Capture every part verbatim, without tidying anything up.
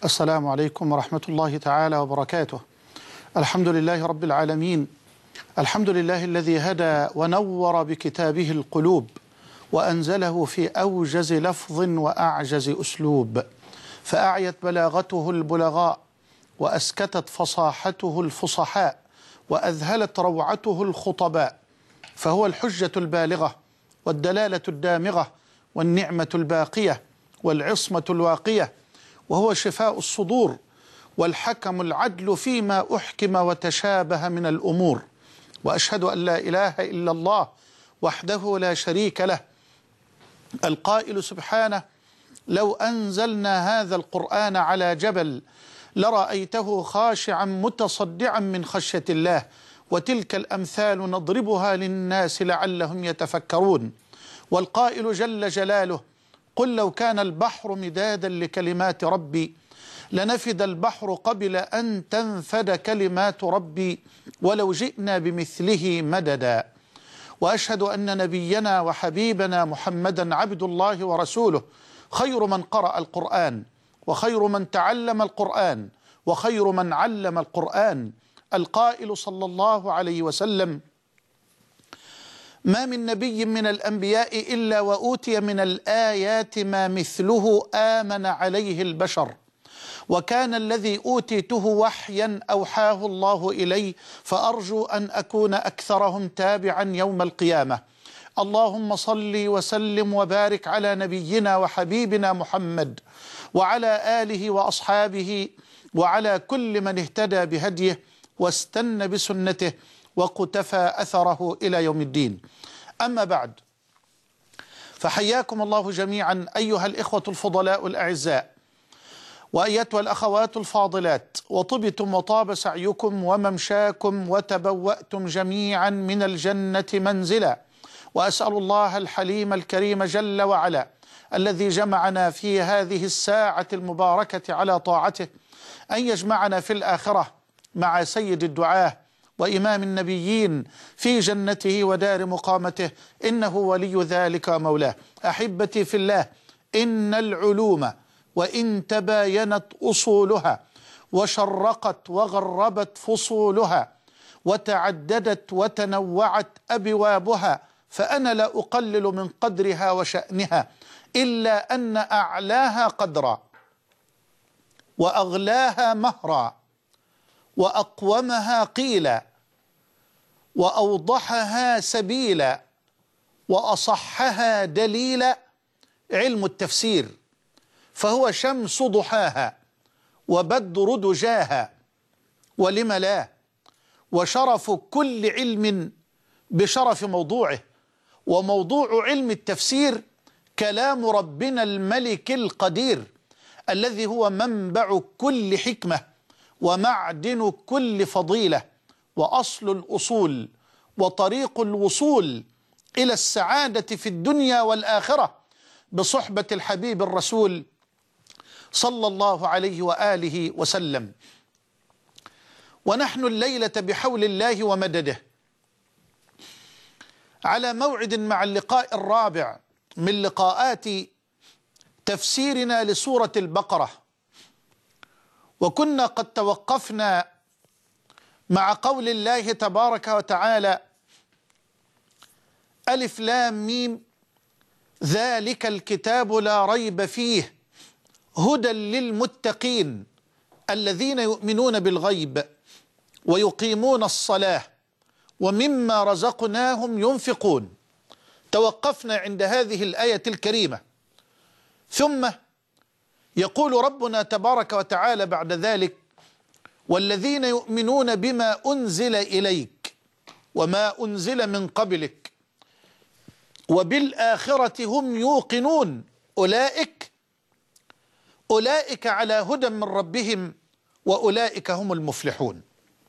السلام عليكم ورحمة الله تعالى وبركاته. الحمد لله رب العالمين، الحمد لله الذي هدى ونور بكتابه القلوب وأنزله في أوجز لفظ وأعجز أسلوب، فأعيت بلاغته البلغاء وأسكتت فصاحته الفصحاء وأذهلت روعته الخطباء، فهو الحجة البالغة والدلالة الدامغة والنعمة الباقية والعصمة الواقية، وهو شفاء الصدور والحكم العدل فيما أحكم وتشابه من الأمور. وأشهد أن لا إله إلا الله وحده لا شريك له، القائل سبحانه: لو أنزلنا هذا القرآن على جبل لرأيته خاشعا متصدعا من خشية الله، وتلك الأمثال نضربها للناس لعلهم يتفكرون. والقائل جل جلاله: قل لو كان البحر مدادا لكلمات ربي لنفد البحر قبل أن تنفد كلمات ربي ولو جئنا بمثله مددا. وأشهد أن نبينا وحبيبنا محمدا عبد الله ورسوله، خير من قرأ القرآن وخير من تعلم القرآن وخير من علم القرآن، القائل صلى الله عليه وسلم: ما من نبي من الأنبياء إلا وأوتي من الآيات ما مثله آمن عليه البشر، وكان الذي أوتيته وحيا أوحاه الله إلي، فأرجو أن أكون أكثرهم تابعا يوم القيامة. اللهم صل وسلم وبارك على نبينا وحبيبنا محمد وعلى آله وأصحابه وعلى كل من اهتدى بهديه واستنى بسنته وقتفى أثره إلى يوم الدين. أما بعد، فحياكم الله جميعا أيها الإخوة الفضلاء الأعزاء، وأيتها الأخوات الفاضلات، وطبتم وطاب سعيكم وممشاكم وتبوأتم جميعا من الجنة منزلا. وأسأل الله الحليم الكريم جل وعلا الذي جمعنا في هذه الساعة المباركة على طاعته أن يجمعنا في الآخرة مع سيد الدعاة وإمام النبيين في جنته ودار مقامته، إنه ولي ذلك مولاه. أحبتي في الله، إن العلوم وإن تباينت أصولها وشرقت وغربت فصولها وتعددت وتنوعت أبوابها، فأنا لا أقلل من قدرها وشأنها، إلا أن أعلاها قدرا وأغلاها مهرا وأقومها قيلا وأوضحها سبيلا وأصحها دليلا علم التفسير، فهو شمس ضحاها وبدر دجاها، ولم لا، وشرف كل علم بشرف موضوعه. وموضوع علم التفسير كلام ربنا الملك القدير الذي هو منبع كل حكمة ومعدن كل فضيلة وأصل الأصول وطريق الوصول إلى السعادة في الدنيا والآخرة بصحبة الحبيب الرسول صلى الله عليه وآله وسلم. ونحن الليلة بحول الله ومدده على موعد مع اللقاء الرابع من لقاءات تفسيرنا لسورة البقرة، وكنا قد توقفنا مع قول الله تبارك وتعالى: ألف لام ميم ذلك الكتاب لا ريب فيه هدى للمتقين الذين يؤمنون بالغيب ويقيمون الصلاة ومما رزقناهم ينفقون. توقفنا عند هذه الآية الكريمة، ثم يقول ربنا تبارك وتعالى بعد ذلك: والذين يؤمنون بما أنزل إليك وما أنزل من قبلك وبالآخرة هم يوقنون أولئك أولئك على هدى من ربهم وأولئك هم المفلحون.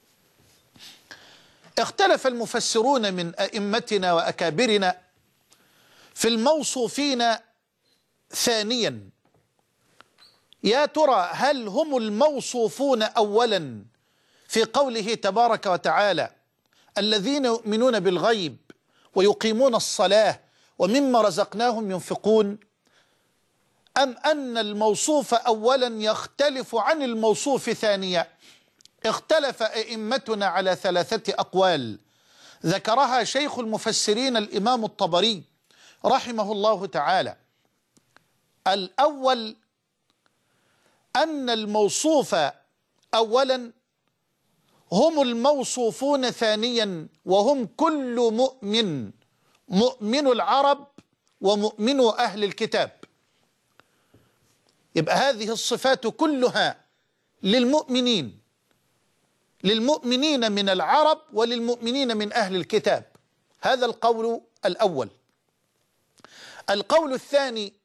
اختلف المفسرون من أئمتنا وأكابرنا في الموصوفين ثانيا، يا ترى هل هم الموصوفون أولا في قوله تبارك وتعالى: الذين يؤمنون بالغيب ويقيمون الصلاة ومما رزقناهم ينفقون، أم أن الموصوف أولا يختلف عن الموصوف ثانيا؟ اختلف أئمتنا على ثلاثة أقوال ذكرها شيخ المفسرين الإمام الطبري رحمه الله تعالى. الأول أن الموصوف أولا هم الموصوفون ثانيا، وهم كل مؤمن، مؤمن العرب ومؤمن أهل الكتاب. يبقى هذه الصفات كلها للمؤمنين، للمؤمنين من العرب وللمؤمنين من أهل الكتاب. هذا القول الأول. القول الثاني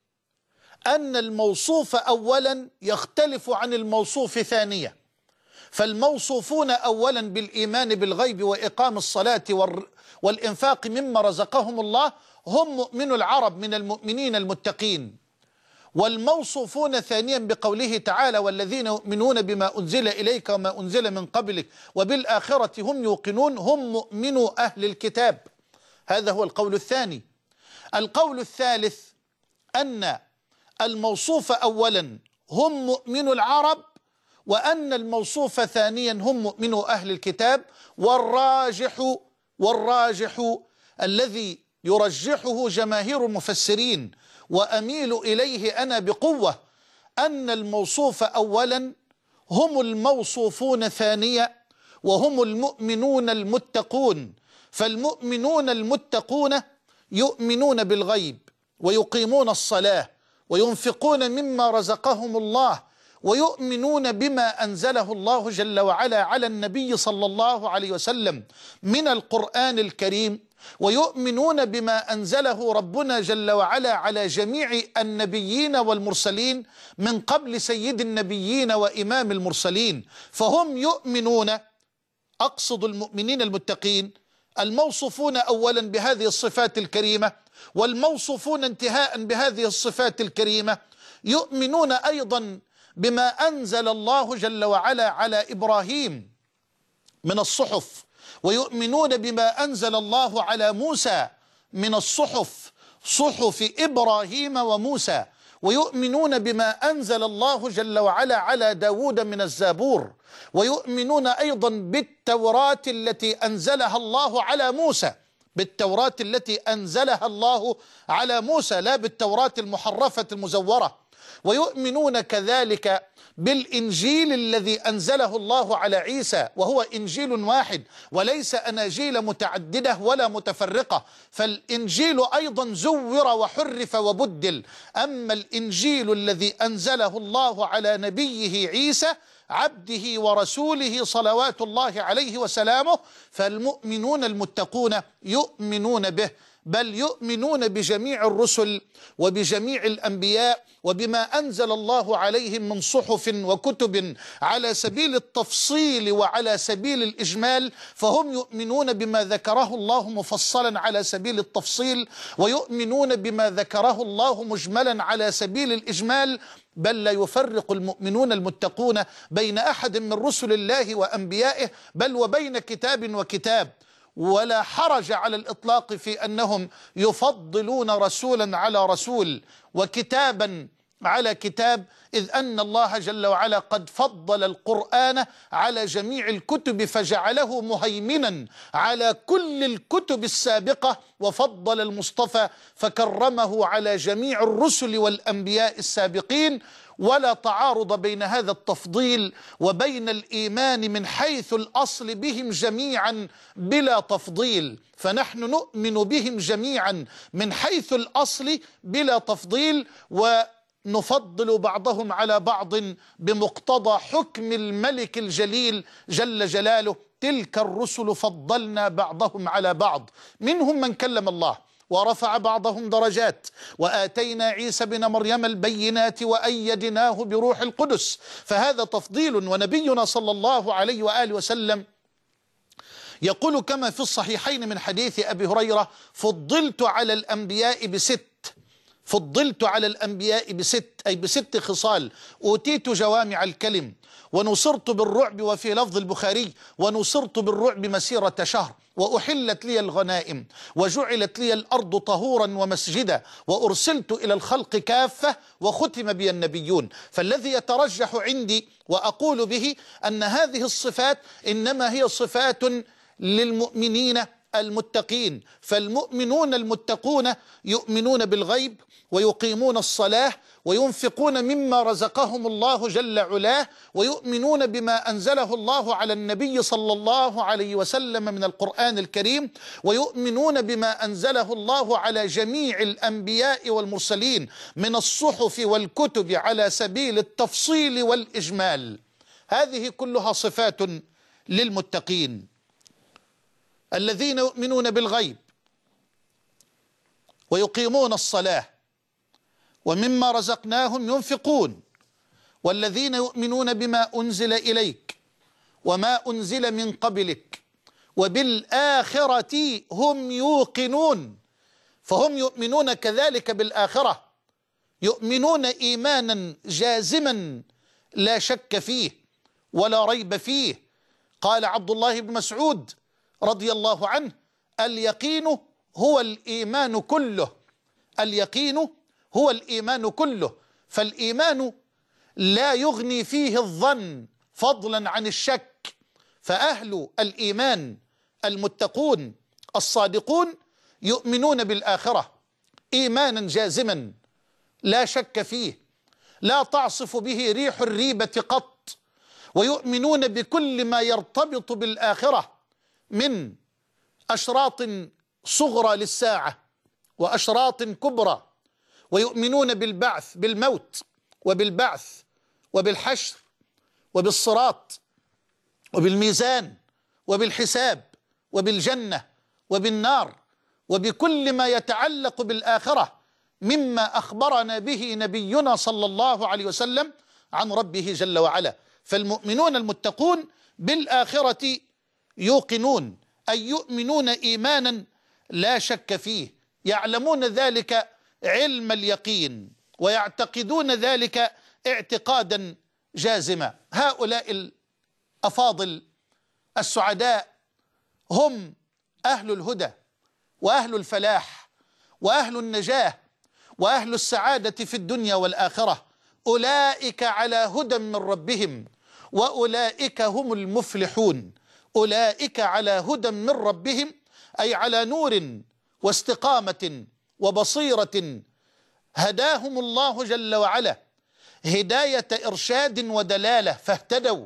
أن الموصوف أولا يختلف عن الموصوف ثانيا، فالموصوفون أولا بالإيمان بالغيب وإقام الصلاة والإنفاق مما رزقهم الله هم مؤمن العرب من المؤمنين المتقين، والموصوفون ثانيا بقوله تعالى والذين يؤمنون بما أنزل إليك وما أنزل من قبلك وبالآخرة هم يوقنون هم مؤمنو أهل الكتاب. هذا هو القول الثاني. القول الثالث أن الموصوف أولا هم مؤمن العرب، وأن الموصوف ثانيا هم مؤمنو أهل الكتاب. والراجح والراجح الذي يرجحه جماهير المفسرين وأميل إليه أنا بقوة أن الموصوف أولا هم الموصوفون ثانيا، وهم المؤمنون المتقون. فالمؤمنون المتقون يؤمنون بالغيب ويقيمون الصلاة وينفقون مما رزقهم الله ويؤمنون بما أنزله الله جل وعلا على النبي صلى الله عليه وسلم من القرآن الكريم، ويؤمنون بما أنزله ربنا جل وعلا على جميع النبيين والمرسلين من قبل سيد النبيين وإمام المرسلين. فهم يؤمنون، أقصد المؤمنين المتقين، الموصوفون أولا بهذه الصفات الكريمة والموصوفون انتهاء بهذه الصفات الكريمة، يؤمنون أيضا بما أنزل الله جل وعلا على إبراهيم من الصحف، ويؤمنون بما أنزل الله على موسى من الصحف، صحف إبراهيم وموسى، ويؤمنون بما أنزل الله جل وعلا على داود من الزبور، ويؤمنون أيضا بالتوراة التي أنزلها الله على موسى، بالتوراة التي أنزلها الله على موسى، لا بالتوراة المحرفة المزورة. ويؤمنون كذلك بالإنجيل الذي أنزله الله على عيسى، وهو إنجيل واحد وليس أناجيل متعددة ولا متفرقة، فالإنجيل أيضا زور وحرف وبدل. أما الإنجيل الذي أنزله الله على نبيه عيسى عبده ورسوله صلوات الله عليه وسلامه، فالمؤمنون المتقون يؤمنون به، بل يؤمنون بجميع الرسل وبجميع الأنبياء وبما أنزل الله عليهم من صحف وكتب على سبيل التفصيل وعلى سبيل الإجمال. فهم يؤمنون بما ذكره الله مفصلا على سبيل التفصيل، ويؤمنون بما ذكره الله مجملا على سبيل الإجمال، بل لا يفرق المؤمنون المتقون بين أحد من رسل الله وأنبيائه، بل وبين كتاب وكتاب. ولا حرج على الإطلاق في أنهم يفضلون رسولا على رسول وكتابا على كتاب، إذ أن الله جل وعلا قد فضل القرآن على جميع الكتب فجعله مهيمنا على كل الكتب السابقة، وفضل المصطفى فكرمه على جميع الرسل والأنبياء السابقين. ولا تعارض بين هذا التفضيل وبين الإيمان من حيث الأصل بهم جميعا بلا تفضيل، فنحن نؤمن بهم جميعا من حيث الأصل بلا تفضيل، ونفضل بعضهم على بعض بمقتضى حكم الملك الجليل جل جلاله: تلك الرسل فضلنا بعضهم على بعض، منهم من كلم الله ورفع بعضهم درجات، وآتينا عيسى بن مريم البينات وأيدناه بروح القدس. فهذا تفضيل. ونبينا صلى الله عليه وآله وسلم يقول كما في الصحيحين من حديث أبي هريرة: فضلت على الأنبياء بست، فضلت على الأنبياء بست، أي بست خصال: أوتيت جوامع الكلم، ونصرت بالرعب، وفي لفظ البخاري: ونصرت بالرعب مسيرة شهر، وأحلت لي الغنائم، وجعلت لي الأرض طهورا ومسجدا، وأرسلت إلى الخلق كافة، وختم بي النبيون. فالذي يترجح عندي وأقول به أن هذه الصفات إنما هي صفات للمؤمنين المتقين. فالمؤمنون المتقون يؤمنون بالغيب، ويقيمون الصلاة، وينفقون مما رزقهم الله جل علاه، ويؤمنون بما أنزله الله على النبي صلى الله عليه وسلم من القرآن الكريم، ويؤمنون بما أنزله الله على جميع الأنبياء والمرسلين من الصحف والكتب على سبيل التفصيل والإجمال. هذه كلها صفات للمتقين الذين يؤمنون بالغيب، ويقيمون الصلاة، ومما رزقناهم ينفقون، والذين يؤمنون بما أنزل إليك وما أنزل من قبلك وبالآخرة هم يوقنون. فهم يؤمنون كذلك بالآخرة، يؤمنون إيمانا جازما لا شك فيه ولا ريب فيه. قال عبد الله بن مسعود رضي الله عنه: اليقين هو الإيمان كله. اليقين هو الإيمان كله. فالإيمان لا يغني فيه الظن فضلا عن الشك. فأهل الإيمان المتقون الصادقون يؤمنون بالآخرة إيمانا جازما لا شك فيه، لا تعصف به ريح الريبة قط. ويؤمنون بكل ما يرتبط بالآخرة من أشراط صغرى للساعة وأشراط كبرى. ويؤمنون بالبعث، بالموت وبالبعث وبالحشر وبالصراط وبالميزان وبالحساب وبالجنة وبالنار، وبكل ما يتعلق بالآخرة مما أخبرنا به نبينا صلى الله عليه وسلم عن ربه جل وعلا. فالمؤمنون المتقون بالآخرة يوقنون، أي يؤمنون إيمانا لا شك فيه، يعلمون ذلك علم اليقين، ويعتقدون ذلك اعتقادا جازما. هؤلاء الأفاضل السعداء هم أهل الهدى وأهل الفلاح وأهل النجاة وأهل السعادة في الدنيا والآخرة. أولئك على هدى من ربهم وأولئك هم المفلحون. أولئك على هدى من ربهم، أي على نور واستقامة وبصيرة هداهم الله جل وعلا هداية إرشاد ودلالة، فاهتدوا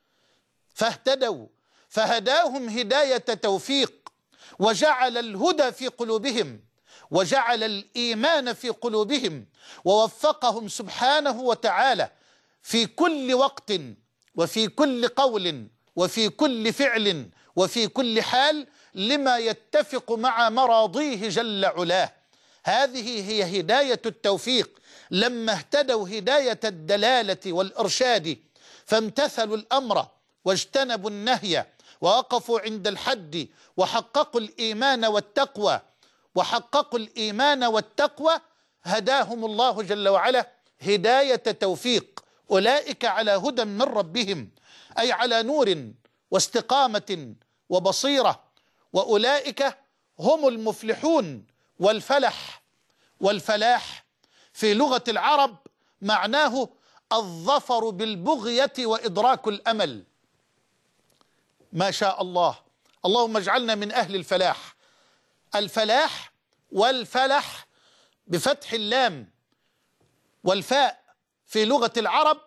فاهتدوا فهداهم هداية توفيق، وجعل الهدى في قلوبهم، وجعل الإيمان في قلوبهم، ووفقهم سبحانه وتعالى في كل وقت وفي كل قول وفي كل فعل وفي كل حال لما يتفق مع مراضيه جل علاه. هذه هي هداية التوفيق. لما اهتدوا هداية الدلالة والإرشاد فامتثلوا الأمر واجتنبوا النهي ووقفوا عند الحد وحققوا الإيمان والتقوى وحققوا الإيمان والتقوى هداهم الله جل وعلا هداية توفيق. أولئك على هدى من ربهم، أي على نور واستقامة وبصيرة، وأولئك هم المفلحون. والفلح والفلاح في لغة العرب معناه الظفر بالبغية وإدراك الأمل. ما شاء الله، اللهم اجعلنا من أهل الفلاح. الفلاح والفلح بفتح اللام والفاء في لغة العرب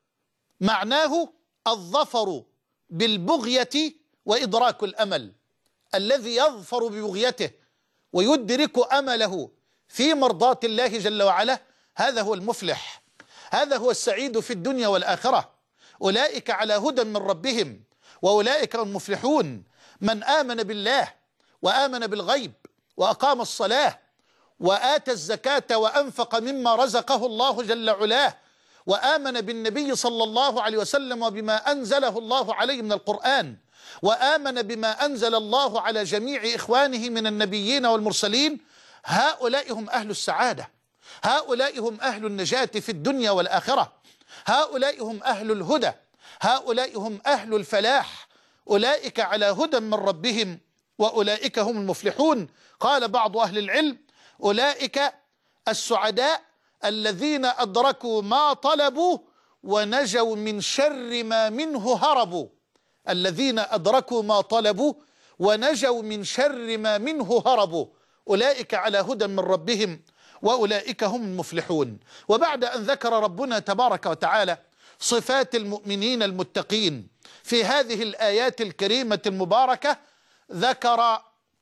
معناه الظفر بالبغية وإدراك الأمل. الذي يظفر ببغيته ويدرك أمله في مرضاة الله جل وعلا، هذا هو المفلح، هذا هو السعيد في الدنيا والآخرة. أولئك على هدى من ربهم وأولئك المفلحون. من آمن بالله وآمن بالغيب وأقام الصلاة وآتى الزكاة وأنفق مما رزقه الله جل علاه وآمن بالنبي صلى الله عليه وسلم وبما أنزله الله عليه من القرآن وآمن بما أنزل الله على جميع إخوانه من النبيين والمرسلين، هؤلاء هم أهل السعادة. هؤلاء هم أهل النجاة في الدنيا والآخرة، هؤلاء هم أهل الهدى، هؤلاء هم أهل الفلاح، أولئك على هدى من ربهم وأولئك هم المفلحون. قال بعض أهل العلم: أولئك السعداء الذين أدركوا ما طلبوا ونجوا من شر ما منه هربوا. الذين أدركوا ما طلبوا ونجوا من شر ما منه هربوا، أولئك على هدى من ربهم وأولئك هم المفلحون. وبعد أن ذكر ربنا تبارك وتعالى صفات المؤمنين المتقين في هذه الآيات الكريمة المباركة، ذكر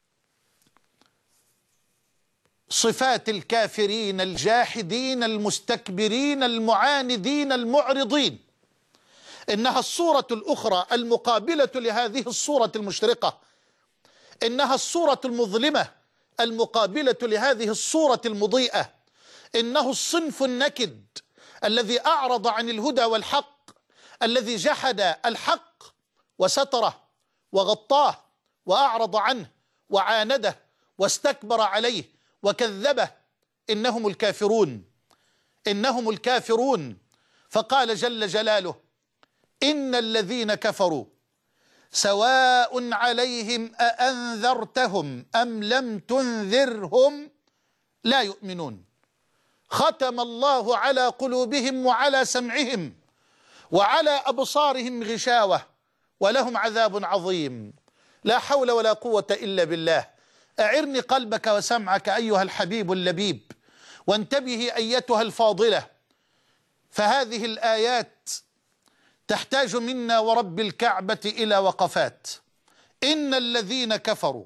صفات الكافرين الجاحدين المستكبرين المعاندين المعرضين. إنها الصورة الأخرى المقابلة لهذه الصورة المشرقة، إنها الصورة المظلمة المقابلة لهذه الصورة المضيئة. إنه الصنف النكد الذي أعرض عن الهدى والحق، الذي جحد الحق وستره وغطاه وأعرض عنه وعانده واستكبر عليه وكذبه. إنهم الكافرون، إنهم الكافرون. فقال جل جلاله: إن الذين كفروا سواء عليهم أأنذرتهم أم لم تنذرهم لا يؤمنون. ختم الله على قلوبهم وعلى سمعهم وعلى أبصارهم غشاوة ولهم عذاب عظيم. لا حول ولا قوة إلا بالله. أعرني قلبك وسمعك أيها الحبيب اللبيب، وانتبهي أيتها الفاضلة، فهذه الآيات تحتاج منا ورب الكعبة إلى وقفات. إن الذين كفروا،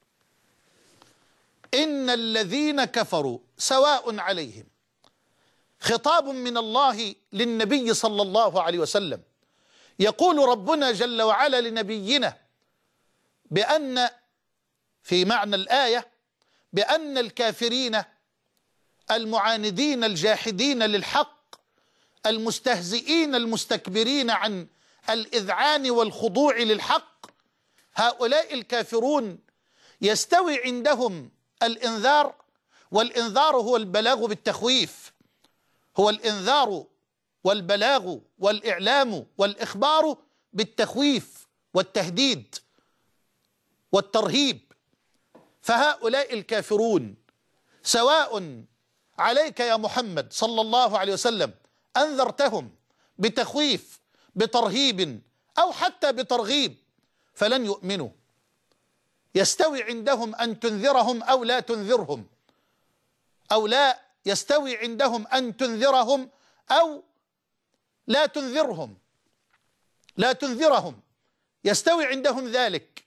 إن الذين كفروا سواء عليهم، خطاب من الله للنبي صلى الله عليه وسلم. يقول ربنا جل وعلا لنبينا بأن في معنى الآية بأن الكافرين المعاندين الجاحدين للحق المستهزئين المستكبرين عن الإذعان والخضوع للحق، هؤلاء الكافرون يستوي عندهم الإنذار، والإنذار هو البلاغ بالتخويف، هو الإنذار والبلاغ والإعلام والإخبار بالتخويف والتهديد والترهيب. فهؤلاء الكافرون سواء عليك يا محمد صلى الله عليه وسلم أنذرتهم بتخويف بترهيب أو حتى بترغيب فلن يؤمنوا. يستوي عندهم أن تنذرهم أو لا تنذرهم، أو لا يستوي عندهم أن تنذرهم أو لا تنذرهم، لا تنذرهم، يستوي عندهم ذلك.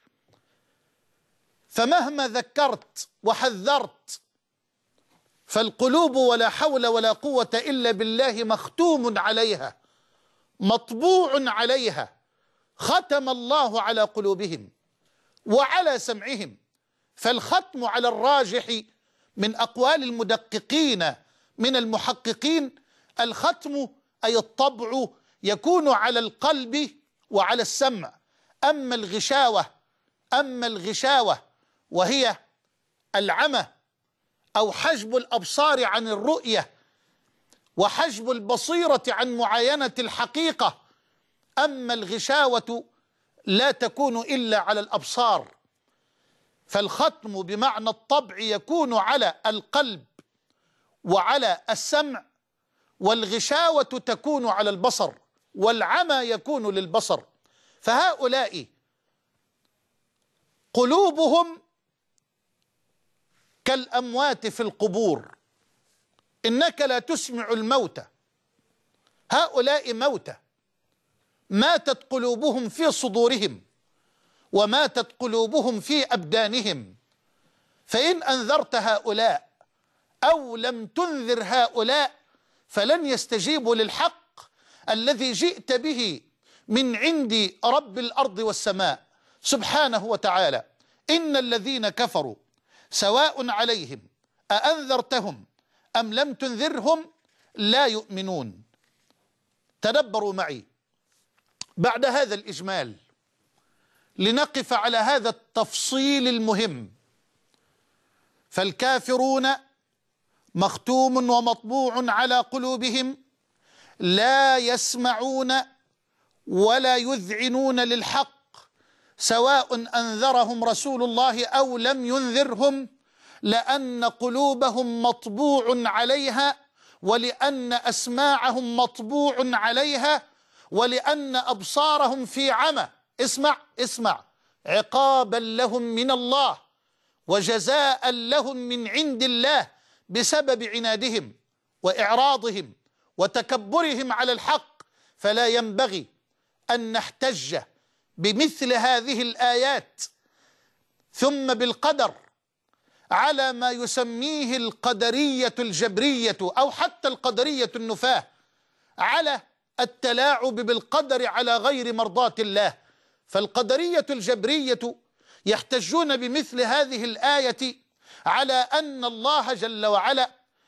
فمهما ذكرت وحذرت فالقلوب ولا حول ولا قوة إلا بالله مختوم عليها، مطبوع عليها. ختم الله على قلوبهم وعلى سمعهم. فالختم على الراجح من أقوال المدققين من المحققين، الختم أي الطبع يكون على القلب وعلى السمع. أما الغشاوة أما الغشاوة وهي العمى أو حجب الأبصار عن الرؤية وحجب البصيرة عن معاينة الحقيقة، أما الغشاوة لا تكون إلا على الأبصار. فالختم بمعنى الطبع يكون على القلب وعلى السمع، والغشاوة تكون على البصر، والعمى يكون للبصر. فهؤلاء قلوبهم كالأموات في القبور، إنك لا تسمع الموتى. هؤلاء موتى ماتت قلوبهم في صدورهم وماتت قلوبهم في أبدانهم. فإن أنذرت هؤلاء أو لم تنذر هؤلاء فلن يستجيبوا للحق الذي جئت به من عند رب الأرض والسماء سبحانه وتعالى. إن الذين كفروا سواء عليهم أأنذرتهم أم لم تنذرهم لا يؤمنون. تدبروا معي بعد هذا الإجمال لنقف على هذا التفصيل المهم. فالكافرون مختوم ومطبوع على قلوبهم لا يسمعون ولا يذعنون للحق سواء أنذرهم رسول الله أو لم ينذرهم، لأن قلوبهم مطبوع عليها، ولأن أسماعهم مطبوع عليها، ولأن أبصارهم في عمى. اسمع اسمع، عقابا لهم من الله وجزاء لهم من عند الله بسبب عنادهم وإعراضهم وتكبرهم على الحق. فلا ينبغي أن نحتج بمثل هذه الآيات ثم بالقدر على ما يسميه القدرية الجبرية أو حتى القدرية النفاة، على التلاعب بالقدر على غير مرضاة الله. فالقدرية الجبرية يحتجون بمثل هذه الآية على أن الله جل وعلا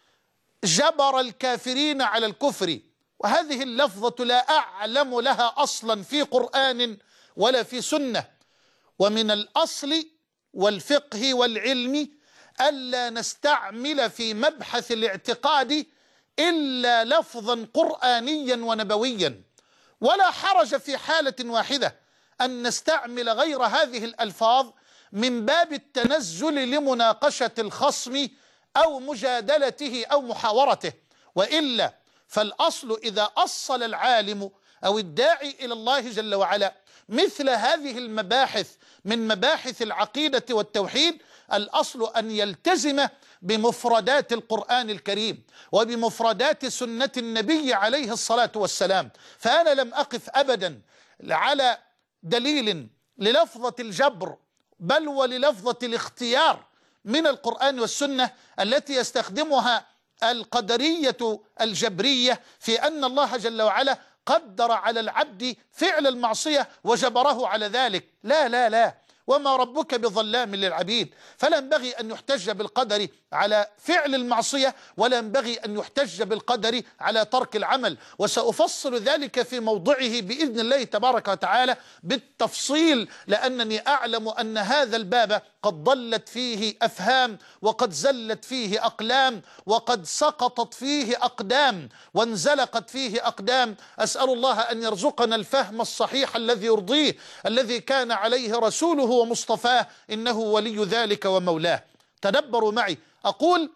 جبر الكافرين على الكفر، وهذه اللفظة لا أعلم لها أصلا في قرآن ولا في سنة. ومن الأصل والفقه والعلم ألا نستعمل في مبحث الاعتقاد إلا لفظا قرآنيا ونبويا، ولا حرج في حالة واحدة أن نستعمل غير هذه الألفاظ من باب التنزل لمناقشة الخصم أو مجادلته أو محاورته. وإلا فالأصل إذا أصل العالم أو الداعي إلى الله جل وعلا مثل هذه المباحث من مباحث العقيدة والتوحيد، الأصل أن يلتزم بمفردات القرآن الكريم وبمفردات سنة النبي عليه الصلاة والسلام. فأنا لم أقف أبدا على دليل للفظة الجبر بل وللفظة الاختيار من القرآن والسنة التي يستخدمها القدرية الجبرية في أن الله جل وعلا قدر على العبد فعل المعصية وجبره على ذلك. لا لا لا، وما ربك بظلام للعبيد. فلا ينبغي أن يحتج بالقدر على فعل المعصية، ولا ينبغي أن يحتج بالقدر على ترك العمل، وسأفصل ذلك في موضعه بإذن الله تبارك وتعالى بالتفصيل، لأنني أعلم أن هذا الباب قد ضلت فيه أفهام، وقد زلت فيه أقلام، وقد سقطت فيه أقدام، وانزلقت فيه أقدام. أسأل الله أن يرزقنا الفهم الصحيح الذي يرضيه، الذي كان عليه رسوله ومصطفاه، إنه ولي ذلك ومولاه. تدبروا معي، أقول: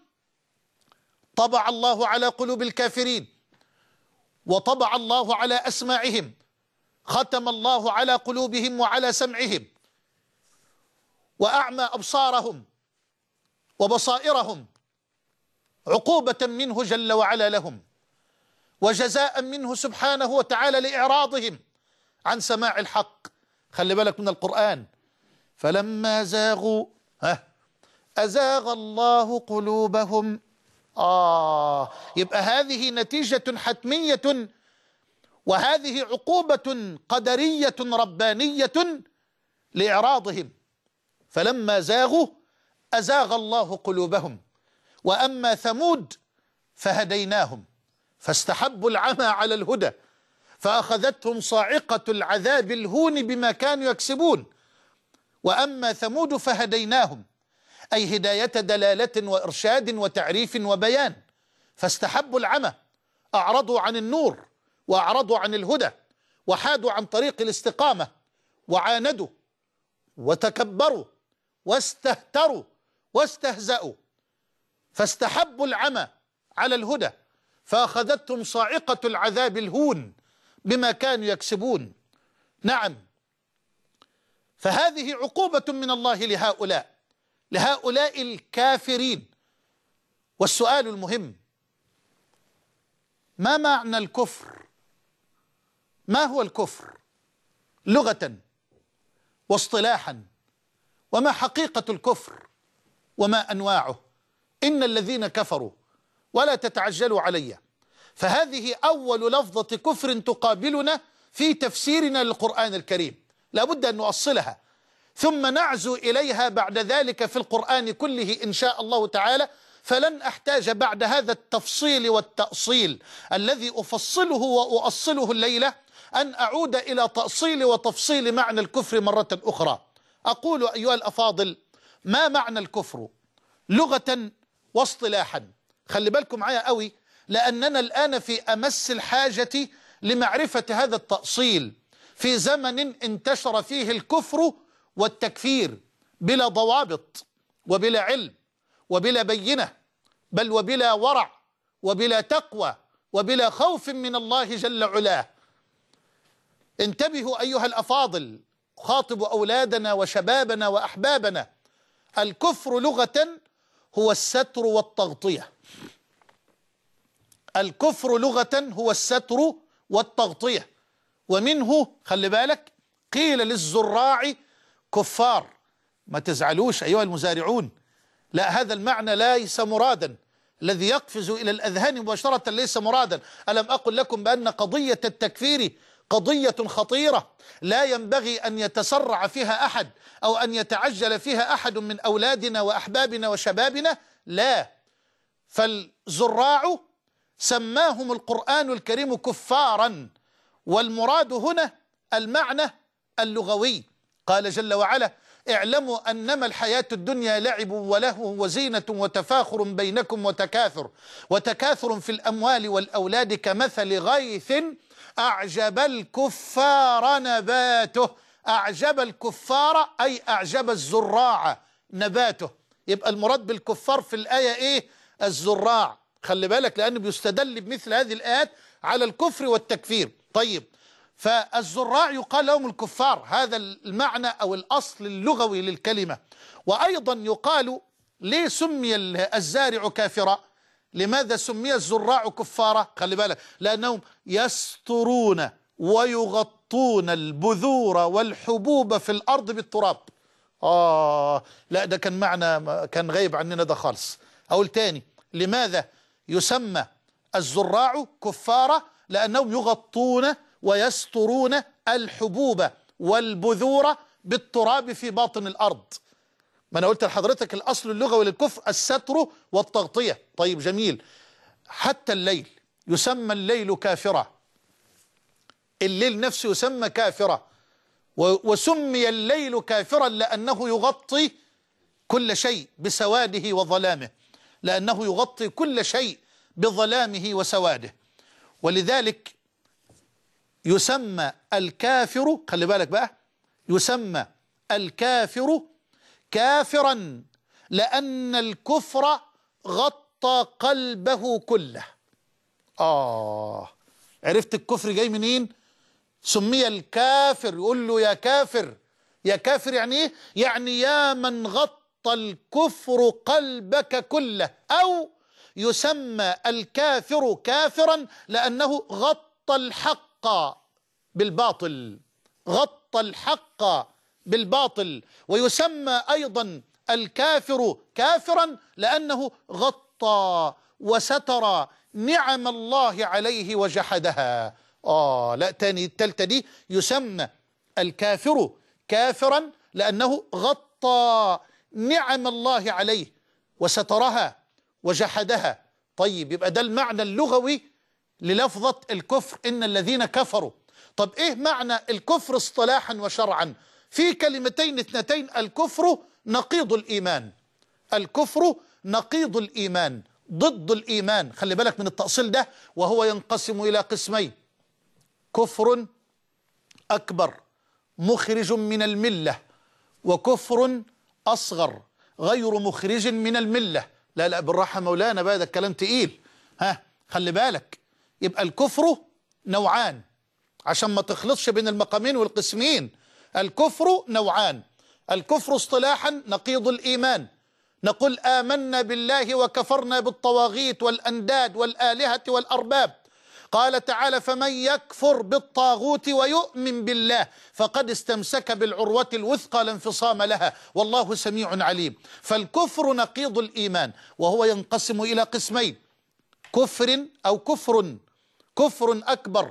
طبع الله على قلوب الكافرين، وطبع الله على أسماعهم، ختم الله على قلوبهم وعلى سمعهم، وأعمى أبصارهم وبصائرهم، عقوبة منه جل وعلا لهم، وجزاء منه سبحانه وتعالى لإعراضهم عن سماع الحق. خلي بالك من القرآن: فلما زاغوا أزاغ الله قلوبهم. آه يبقى هذه نتيجة حتمية، وهذه عقوبة قدرية ربانية لإعراضهم. فلما زاغوا أزاغ الله قلوبهم. وأما ثمود فهديناهم فاستحبوا العمى على الهدى فأخذتهم صاعقة العذاب الهون بما كانوا يكسبون. وأما ثمود فهديناهم، أي هداية دلالة وإرشاد وتعريف وبيان، فاستحبوا العمى، أعرضوا عن النور وأعرضوا عن الهدى وحادوا عن طريق الاستقامة، وعاندوا وتكبروا واستهتروا واستهزأوا، فاستحبوا العمى على الهدى فأخذتهم صاعقة العذاب الهون بما كانوا يكسبون. نعم، فهذه عقوبة من الله لهؤلاء لهؤلاء الكافرين. والسؤال المهم: ما معنى الكفر؟ ما هو الكفر لغة واصطلاحا؟ وما حقيقة الكفر وما أنواعه؟ إن الذين كفروا، ولا تتعجلوا علي، فهذه أول لفظة كفر تقابلنا في تفسيرنا للقرآن الكريم، لا بد أن نؤصلها ثم نعزو إليها بعد ذلك في القرآن كله إن شاء الله تعالى. فلن أحتاج بعد هذا التفصيل والتأصيل الذي أفصله وأؤصله الليلة أن أعود إلى تأصيل وتفصيل معنى الكفر مرة أخرى. أقول أيها الأفاضل: ما معنى الكفر لغة واصطلاحا؟ خلي بالكم معايا قوي، لأننا الآن في أمس الحاجة لمعرفة هذا التأصيل في زمن انتشر فيه الكفر والتكفير بلا ضوابط وبلا علم وبلا بينة، بل وبلا ورع وبلا تقوى وبلا خوف من الله جل علاه. انتبهوا أيها الأفاضل، خاطبوا أولادنا وشبابنا وأحبابنا. الكفر لغة هو الستر والتغطية. الكفر لغة هو الستر والتغطية، ومنه خلي بالك قيل للزراع كفار. ما تزعلوش أيها المزارعون، لا، هذا المعنى ليس مرادا، الذي يقفز إلى الأذهان مباشرة ليس مرادا. ألم أقل لكم بأن قضية التكفير قضية خطيرة لا ينبغي أن يتسرع فيها أحد أو أن يتعجل فيها أحد من أولادنا وأحبابنا وشبابنا، لا. فالزراع سماهم القرآن الكريم كفارا، والمراد هنا المعنى اللغوي. قال جل وعلا: اعلموا أنما الحياة الدنيا لعب ولهو وزينة وتفاخر بينكم وتكاثر وتكاثر في الأموال والأولاد كمثل غيث أعجب الكفار نباته. أعجب الكفار أي أعجب الزراع نباته. يبقى المراد بالكفار في الآية إيه؟ الزراع. خلي بالك، لأنه بيستدل بمثل هذه الآيات على الكفر والتكفير. طيب، فالزراع يقال لهم الكفار، هذا المعنى أو الأصل اللغوي للكلمة. وأيضا يقال ليه سمي الزارع كافرا؟ لماذا سمي الزراع كفارا؟ خلي بالك، لأنهم يسترون ويغطون البذور والحبوب في الأرض بالتراب. آه لا، ده كان معنى كان غايب عننا ده خالص. أقول تاني، لماذا يسمى الزراع كفارا؟ لأنهم يغطون ويسترون الحبوب والبذور بالتراب في باطن الأرض. ما أنا قلت لحضرتك الأصل اللغوي للكفر الستر والتغطية. طيب جميل. حتى الليل يسمى الليل كافرا، الليل نفسه يسمى كافرا، وسمي الليل كافرا لأنه يغطي كل شيء بسواده وظلامه، لأنه يغطي كل شيء بظلامه وسواده. ولذلك يسمى الكافر، خلي بالك بقى، يسمى الكافر كافرا لأن الكفر غطى قلبه كله. آه عرفت الكفر جاي منين؟ سمي الكافر، يقول له يا كافر. يا كافر يعني ايه؟ يعني يا من غطى الكفر قلبك كله. أو يسمى الكافر كافرا لأنه غطى الحق بالباطل، غطى الحق بالباطل. ويسمى أيضا الكافر كافرا لأنه غطى وستر نعم الله عليه وجحدها. آه لا، تاني التالتة دي، يسمى الكافر كافرا لأنه غطى نعم الله عليه وسترها وجحدها. طيب، يبقى ده المعنى اللغوي للفظة الكفر، إن الذين كفروا. طب إيه معنى الكفر اصطلاحا وشرعا؟ في كلمتين اثنتين: الكفر نقيض الإيمان. الكفر نقيض الإيمان، ضد الإيمان. خلي بالك من التأصيل ده، وهو ينقسم إلى قسمين: كفر أكبر مخرج من الملة، وكفر أصغر غير مخرج من الملة. لا لا بالراحة مولانا بقى، ده الكلام تقيل. ها خلي بالك، يبقى الكفر نوعان عشان ما تخلطش بين المقامين والقسمين. الكفر نوعان: الكفر اصطلاحا نقيض الإيمان، نقول آمنا بالله وكفرنا بالطواغيت والأنداد والآلهة والأرباب. قال تعالى: فمن يكفر بالطاغوت ويؤمن بالله فقد استمسك بالعروة الوثقى لا انفصام لها والله سميع عليم. فالكفر نقيض الإيمان، وهو ينقسم إلى قسمين: كفر أو كفر كفر أكبر،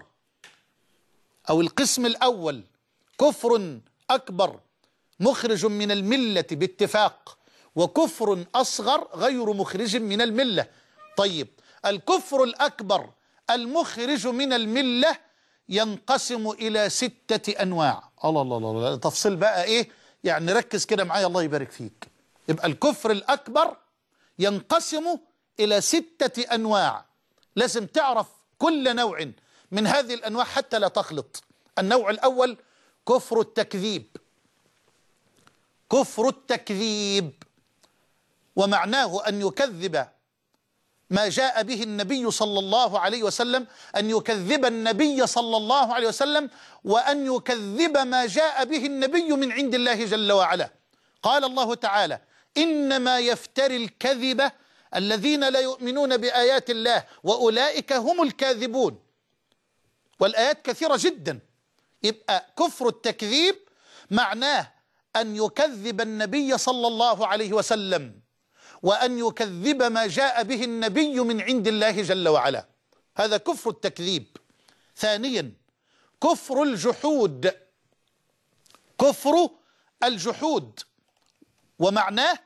أو القسم الأول كفر أكبر مخرج من الملة باتفاق، وكفر أصغر غير مخرج من الملة. طيب، الكفر الأكبر المخرج من الملة ينقسم إلى ستة أنواع. الله الله الله، تفصيل بقى إيه يعني، ركز كده معايا الله يبارك فيك. يبقى الكفر الأكبر ينقسم إلى ستة أنواع، لازم تعرف كل نوع من هذه الأنواع حتى لا تخلط. النوع الأول كفر التكذيب. كفر التكذيب ومعناه أن يكذب ما جاء به النبي صلى الله عليه وسلم، أن يكذب النبي صلى الله عليه وسلم، وأن يكذب ما جاء به النبي من عند الله جل وعلا. قال الله تعالى: إنما يفتري الكذب الذين لا يؤمنون بآيات الله وأولئك هم الكاذبون. والآيات كثيرة جدا. يبقى كفر التكذيب معناه أن يكذب النبي صلى الله عليه وسلم، وأن يكذب ما جاء به النبي من عند الله جل وعلا. هذا كفر التكذيب. ثانيا كفر الجحود. كفر الجحود ومعناه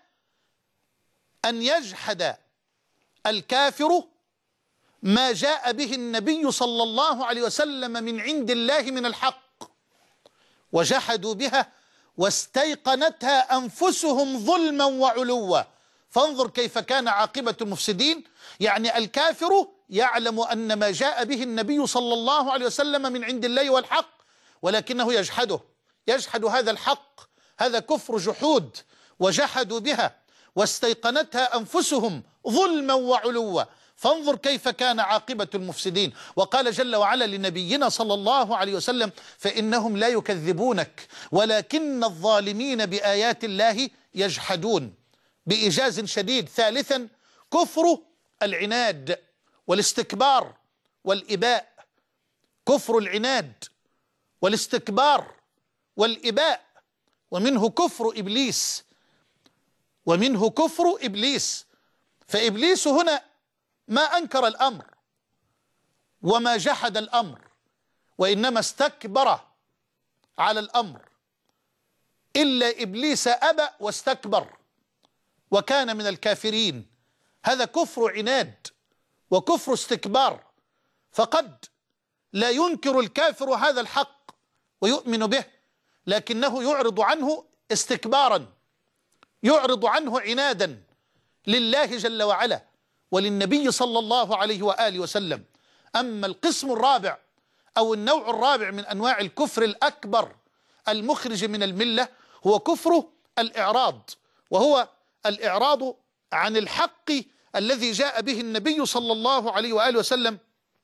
أن يجحد الكافر ما جاء به النبي صلى الله عليه وسلم من عند الله من الحق، وجحدوا بها واستيقنتها أنفسهم ظلما وعلوا، فانظر كيف كان عاقبة المفسدين. يعني الكافر يعلم أن ما جاء به النبي صلى الله عليه وسلم من عند الله والحق، ولكنه يجحده، يجحد هذا الحق. هذا كفر جحود. وجحدوا بها واستيقنتها أنفسهم ظلما وعلوا، فانظر كيف كان عاقبة المفسدين. وقال جل وعلا لنبينا صلى الله عليه وسلم: فإنهم لا يكذبونك ولكن الظالمين بآيات الله يجحدون، بإيجاز شديد. ثالثا كفر العناد والاستكبار والإباء. كفر العناد والاستكبار والإباء، ومنه كفر إبليس، ومنه كفر إبليس. فإبليس هنا ما أنكر الأمر وما جحد الأمر، وإنما استكبر على الأمر. إلا إبليس أبى واستكبر وكان من الكافرين. هذا كفر عناد وكفر استكبار. فقد لا ينكر الكافر هذا الحق ويؤمن به، لكنه يعرض عنه استكبارا، يعرض عنه عنادا لله جل وعلا وللنبي صلى الله عليه وآله وسلم. أما القسم الرابع أو النوع الرابع من أنواع الكفر الأكبر المخرج من الملة هو كفر الإعراض، وهو الإعراض عن الحق الذي جاء به النبي صلى الله عليه وآله وسلم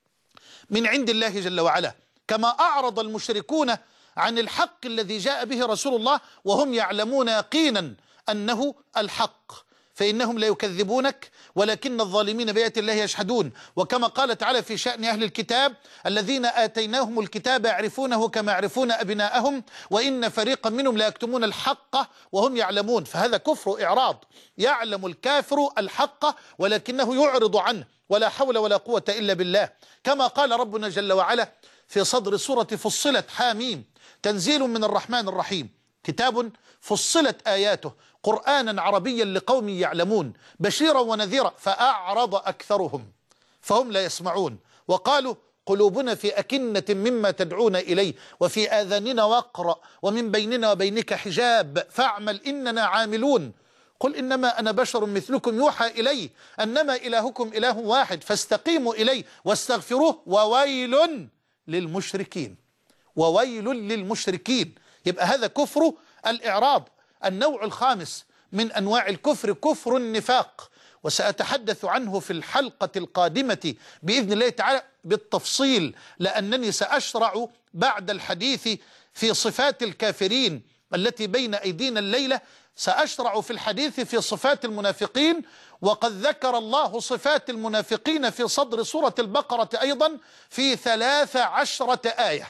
من عند الله جل وعلا، كما أعرض المشركون عن الحق الذي جاء به رسول الله وهم يعلمون يقينا أنه الحق. فإنهم لا يكذبونك ولكن الظالمين بآيات الله يجحدون. وكما قال تعالى في شأن أهل الكتاب: الذين آتيناهم الكتاب يعرفونه كما يعرفون أبناءهم وإن فريقا منهم لا يكتمون الحق وهم يعلمون. فهذا كفر إعراض. يعلم الكافر الحق ولكنه يعرض عنه، ولا حول ولا قوة إلا بالله. كما قال ربنا جل وعلا في صدر سورة فصلت: حاميم تنزيل من الرحمن الرحيم، كتاب فصلت آياته قرآنا عربيا لقوم يعلمون بشيرا ونذيرا فأعرض أكثرهم فهم لا يسمعون، وقالوا قلوبنا في أكنة مما تدعون إليه وفي آذاننا وقر ومن بيننا وبينك حجاب فاعمل إننا عاملون. قل إنما أنا بشر مثلكم يوحى إلي أنما إلهكم إله واحد فاستقيموا إليه واستغفروه وويل للمشركين. وويل للمشركين. يبقى هذا كفر الإعراض. النوع الخامس من أنواع الكفر كفر النفاق، وسأتحدث عنه في الحلقة القادمة بإذن الله تعالى بالتفصيل، لأنني سأشرع بعد الحديث في صفات الكافرين التي بين أيدينا الليلة، سأشرع في الحديث في صفات المنافقين. وقد ذكر الله صفات المنافقين في صدر سورة البقرة أيضا في ثلاث عشرة آية،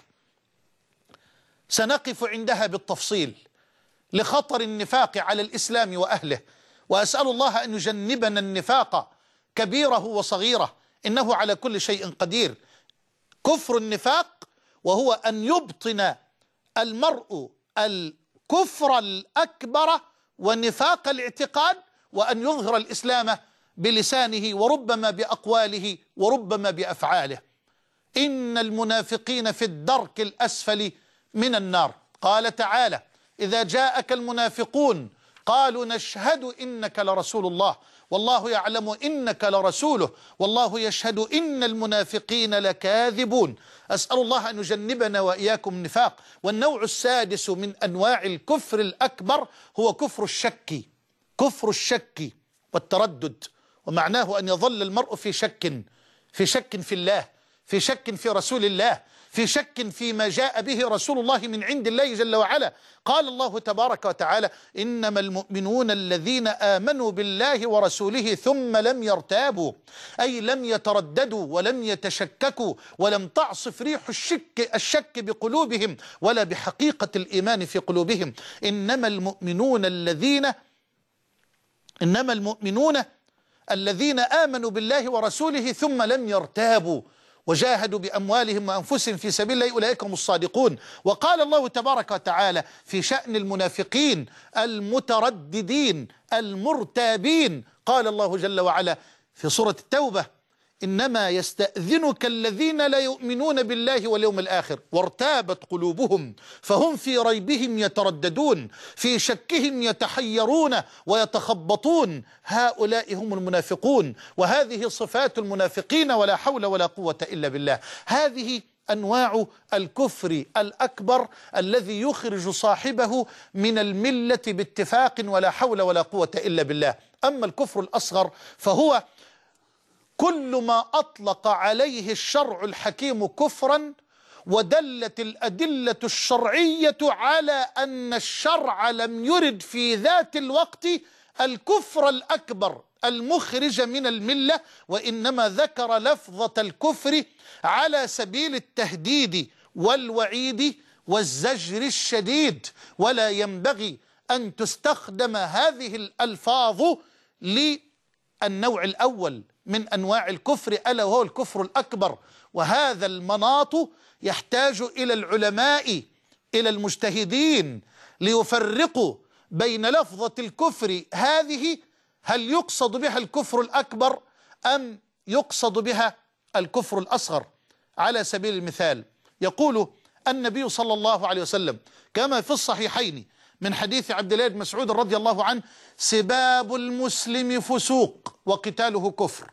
سنقف عندها بالتفصيل لخطر النفاق على الإسلام وأهله. وأسأل الله أن يجنبنا النفاق كبيره وصغيره، إنه على كل شيء قدير. كفر النفاق وهو أن يبطن المرء الكفر الأكبر ونفاق الاعتقاد، وأن يظهر الإسلام بلسانه وربما بأقواله وربما بأفعاله. إن المنافقين في الدرك الأسفل من النار. قال تعالى: إذا جاءك المنافقون قالوا نشهد إنك لرسول الله والله يعلم إنك لرسوله والله يشهد إن المنافقين لكاذبون. أسأل الله أن يجنبنا وإياكم النفاق. والنوع السادس من أنواع الكفر الأكبر هو كفر الشك، كفر الشك والتردد، ومعناه أن يظل المرء في شك، في شك في الله، في شك في رسول الله، في شك فيما جاء به رسول الله من عند الله جل وعلا. قال الله تبارك وتعالى: إنما المؤمنون الذين آمنوا بالله ورسوله ثم لم يرتابوا، أي لم يترددوا ولم يتشككوا ولم تعصف ريح الشك الشك بقلوبهم ولا بحقيقة الإيمان في قلوبهم. إنما المؤمنون الذين إنما المؤمنون الذين آمنوا بالله ورسوله ثم لم يرتابوا وجاهدوا بأموالهم وأنفسهم في سبيل الله أولئك هم الصادقون. وقال الله تبارك وتعالى في شأن المنافقين المترددين المرتابين، قال الله جل وعلا في سورة التوبة: إنما يستأذنك الذين لا يؤمنون بالله واليوم الآخر وارتابت قلوبهم فهم في ريبهم يترددون في شكهم يتحيرون ويتخبطون هؤلاء هم المنافقون. وهذه صفات المنافقين ولا حول ولا قوة إلا بالله. هذه أنواع الكفر الأكبر الذي يخرج صاحبه من الملة باتفاق ولا حول ولا قوة إلا بالله. أما الكفر الأصغر فهو كل ما أطلق عليه الشرع الحكيم كفرا ودلت الأدلة الشرعية على أن الشرع لم يرد في ذات الوقت الكفر الأكبر المخرج من الملة، وإنما ذكر لفظة الكفر على سبيل التهديد والوعيد والزجر الشديد، ولا ينبغي أن تستخدم هذه الألفاظ للنوع الأول من أنواع الكفر ألا وهو الكفر الأكبر. وهذا المناط يحتاج إلى العلماء إلى المجتهدين ليفرقوا بين لفظة الكفر هذه، هل يقصد بها الكفر الأكبر أم يقصد بها الكفر الأصغر. على سبيل المثال يقول النبي صلى الله عليه وسلم كما في الصحيحين من حديث عبد الله بن مسعود رضي الله عنه: سباب المسلم فسوق وقتاله كفر.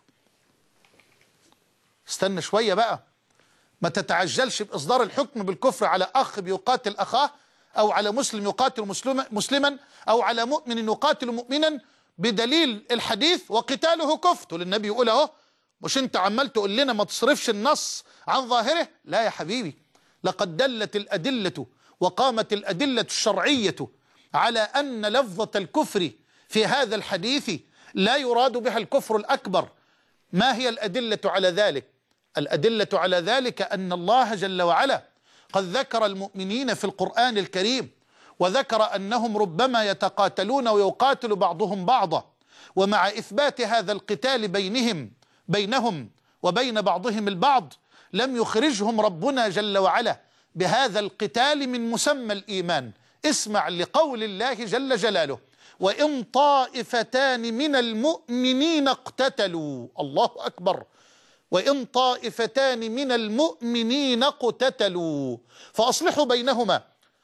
استنى شوية بقى، ما تتعجلش بإصدار الحكم بالكفر على أخ بيقاتل أخاه، أو على مسلم يقاتل مسلما مسلما، أو على مؤمن يقاتل مؤمنا بدليل الحديث وقتاله كفر. تقول النبي يقول أهو، مش أنت عمال تقول لنا ما تصرفش النص عن ظاهره؟ لا يا حبيبي، لقد دلت الأدلة وقامت الأدلة الشرعية على أن لفظة الكفر في هذا الحديث لا يراد بها الكفر الأكبر. ما هي الأدلة على ذلك؟ الأدلة على ذلك أن الله جل وعلا قد ذكر المؤمنين في القرآن الكريم، وذكر أنهم ربما يتقاتلون ويقاتل بعضهم بعضا، ومع إثبات هذا القتال بينهم بينهم وبين بعضهم البعض لم يخرجهم ربنا جل وعلا بهذا القتال من مسمى الإيمان. اسمع لقول الله جل جلاله: وإن طائفتان من المؤمنين اقتتلوا. الله أكبر. وإن طائفتان من المؤمنين اقتتلوا فأصلحوا بينهما.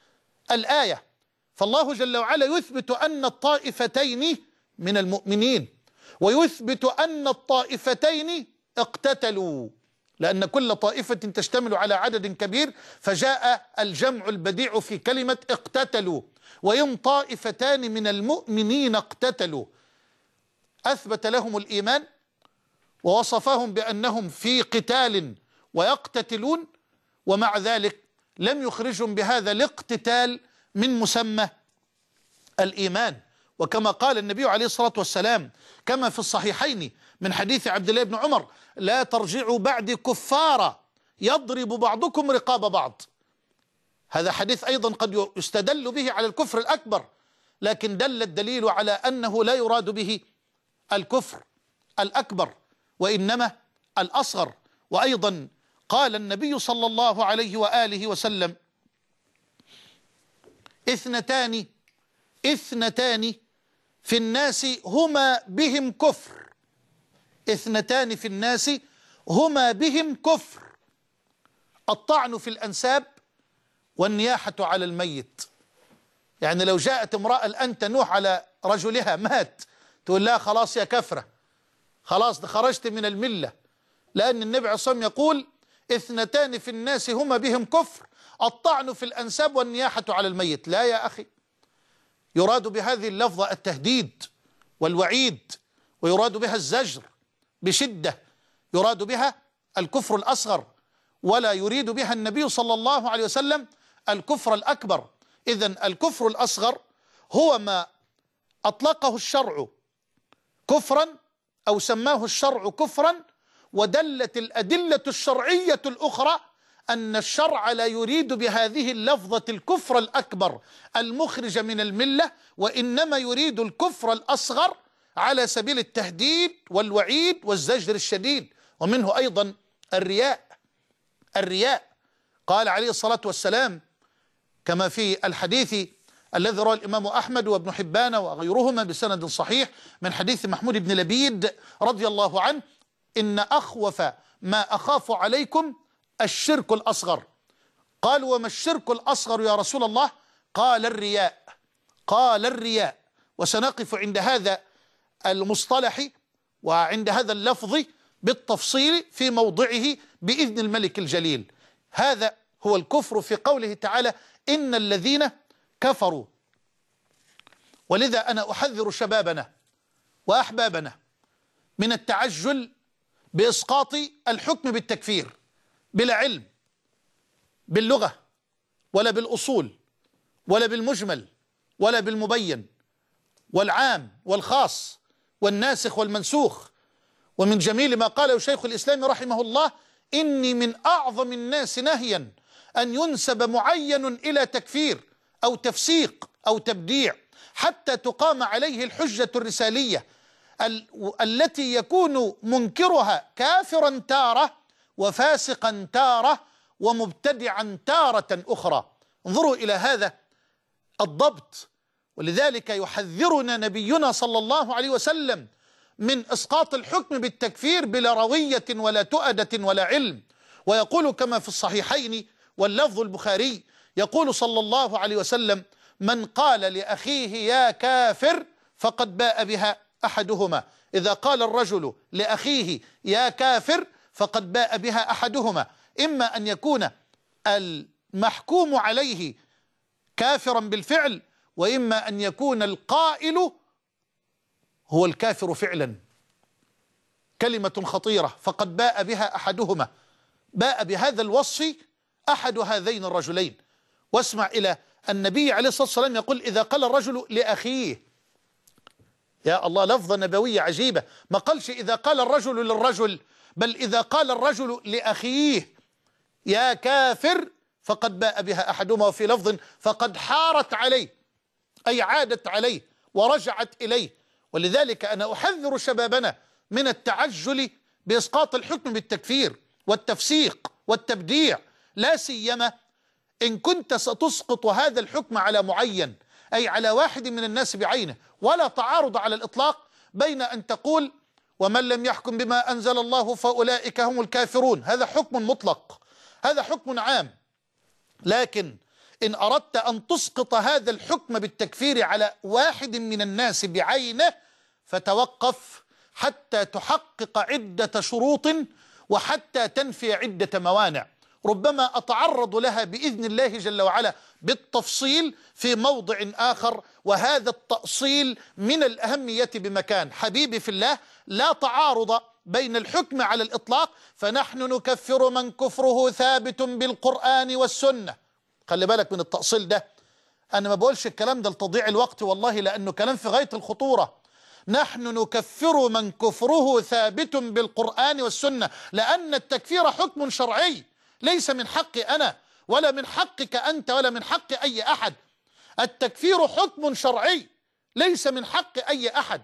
الآية، فالله جل وعلا يثبت أن الطائفتين من المؤمنين، ويثبت أن الطائفتين اقتتلوا، لأن كل طائفة تشتمل على عدد كبير، فجاء الجمع البديع في كلمة اقتتلوا. وإن طائفتان من المؤمنين اقتتلوا، أثبت لهم الإيمان ووصفهم بأنهم في قتال ويقتتلون، ومع ذلك لم يخرجهم بهذا الاقتتال من مسمى الإيمان. وكما قال النبي عليه الصلاة والسلام كما في الصحيحين من حديث عبد الله بن عمر: لا ترجعوا بعد كفارا يضرب بعضكم رقاب بعض. هذا حديث أيضا قد يستدل به على الكفر الأكبر، لكن دل الدليل على أنه لا يراد به الكفر الأكبر وإنما الأصغر. وأيضا قال النبي صلى الله عليه وآله وسلم: اثنتان اثنتان في الناس هما بهم كفر اثنتان في الناس هما بهم كفر: الطعن في الأنساب والنياحة على الميت. يعني لو جاءت امرأة الآن تنوح على رجلها مات، تقول لها خلاص يا كفرة، خلاص خرجت من الملة، لأن النبي عليه الصلاة والسلام يقول اثنتان في الناس هما بهم كفر، الطعن في الأنساب والنياحة على الميت. لا يا أخي، يراد بهذه اللفظة التهديد والوعيد، ويراد بها الزجر بشدة، يراد بها الكفر الأصغر، ولا يريد بها النبي صلى الله عليه وسلم الكفر الأكبر. إذن الكفر الأصغر هو ما أطلقه الشرع كفرا أو سماه الشرع كفرا، ودلت الأدلة الشرعية الأخرى أن الشرع لا يريد بهذه اللفظة الكفر الأكبر المخرج من الملة، وإنما يريد الكفر الأصغر على سبيل التهديد والوعيد والزجر الشديد. ومنه أيضا الرياء. الرياء قال عليه الصلاة والسلام كما في الحديث الذي رواه الإمام أحمد وابن حبان وغيرهما بسند صحيح من حديث محمود بن لبيد رضي الله عنه: إن أخوف ما أخاف عليكم الشرك الأصغر. قالوا: وما الشرك الأصغر يا رسول الله؟ قال: الرياء. قال: الرياء. وسنقف عند هذا المصطلح وعند هذا اللفظ بالتفصيل في موضعه بإذن الملك الجليل. هذا هو الكفر في قوله تعالى: إن الذين كفروا. ولذا أنا أحذر شبابنا وأحبابنا من التعجل بإسقاط الحكم بالتكفير بلا علم باللغة ولا بالأصول ولا بالمجمل ولا بالمبين والعام والخاص والناسخ والمنسوخ. ومن جميل ما قاله شيخ الإسلام رحمه الله: إني من أعظم الناس نهيا أن ينسب معين إلى تكفير أو تفسيق أو تبديع حتى تقام عليه الحجة الرسالية ال التي يكون منكرها كافرا تارة وفاسقا تارة ومبتدعا تارة أخرى. انظروا إلى هذا الضبط. ولذلك يحذرنا نبينا صلى الله عليه وسلم من إسقاط الحكم بالتكفير بلا روية ولا تؤدة ولا علم. ويقول كما في الصحيحين واللفظ البخاري، يقول صلى الله عليه وسلم: من قال لأخيه يا كافر فقد باء بها أحدهما. إذا قال الرجل لأخيه يا كافر فقد باء بها أحدهما، إما أن يكون المحكوم عليه كافرا بالفعل، وإما أن يكون القائل هو الكافر فعلا. كلمة خطيرة، فقد باء بها أحدهما، باء بهذا الوصف أحد هذين الرجلين. واسمع إلى النبي عليه الصلاة والسلام يقول: إذا قال الرجل لأخيه، يا الله لفظة نبوية عجيبة، ما قالش إذا قال الرجل للرجل، بل إذا قال الرجل لأخيه يا كافر فقد باء بها أحدهما، وفي لفظ فقد حارت عليه، أي عادت عليه ورجعت إليه. ولذلك أنا أحذر شبابنا من التعجل بإسقاط الحكم بالتكفير والتفسيق والتبديع، لا سيما إن كنت ستسقط هذا الحكم على معين، أي على واحد من الناس بعينه. ولا تعارض على الإطلاق بين أن تقول: ومن لم يحكم بما أنزل الله فأولئك هم الكافرون، هذا حكم مطلق، هذا حكم عام. لكن إن أردت أن تسقط هذا الحكم بالتكفير على واحد من الناس بعينه فتوقف حتى تحقق عدة شروط وحتى تنفي عدة موانع، ربما أتعرض لها بإذن الله جل وعلا بالتفصيل في موضع آخر. وهذا التأصيل من الأهمية بمكان. حبيبي في الله، لا تعارض بين الحكم على الإطلاق، فنحن نكفر من كفره ثابت بالقرآن والسنة. خلي بالك من التأصيل ده، أنا ما بقولش الكلام ده لتضييع الوقت والله، لأنه كلام في غاية الخطورة. نحن نكفر من كفره ثابت بالقرآن والسنة، لأن التكفير حكم شرعي، ليس من حقي أنا ولا من حقك أنت ولا من حق أي أحد. التكفير حكم شرعي ليس من حق أي أحد.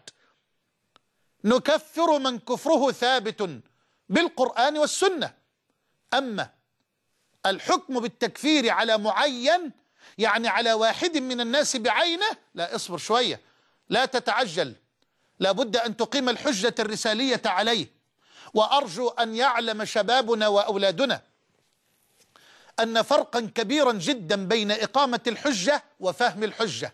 نكفر من كفره ثابت بالقرآن والسنة. أما الحكم بالتكفير على معين، يعني على واحد من الناس بعينه، لا، اصبر شوية، لا تتعجل، لابد أن تقيم الحجة الرسالية عليه. وأرجو أن يعلم شبابنا وأولادنا أن فرقا كبيرا جدا بين إقامة الحجة وفهم الحجة.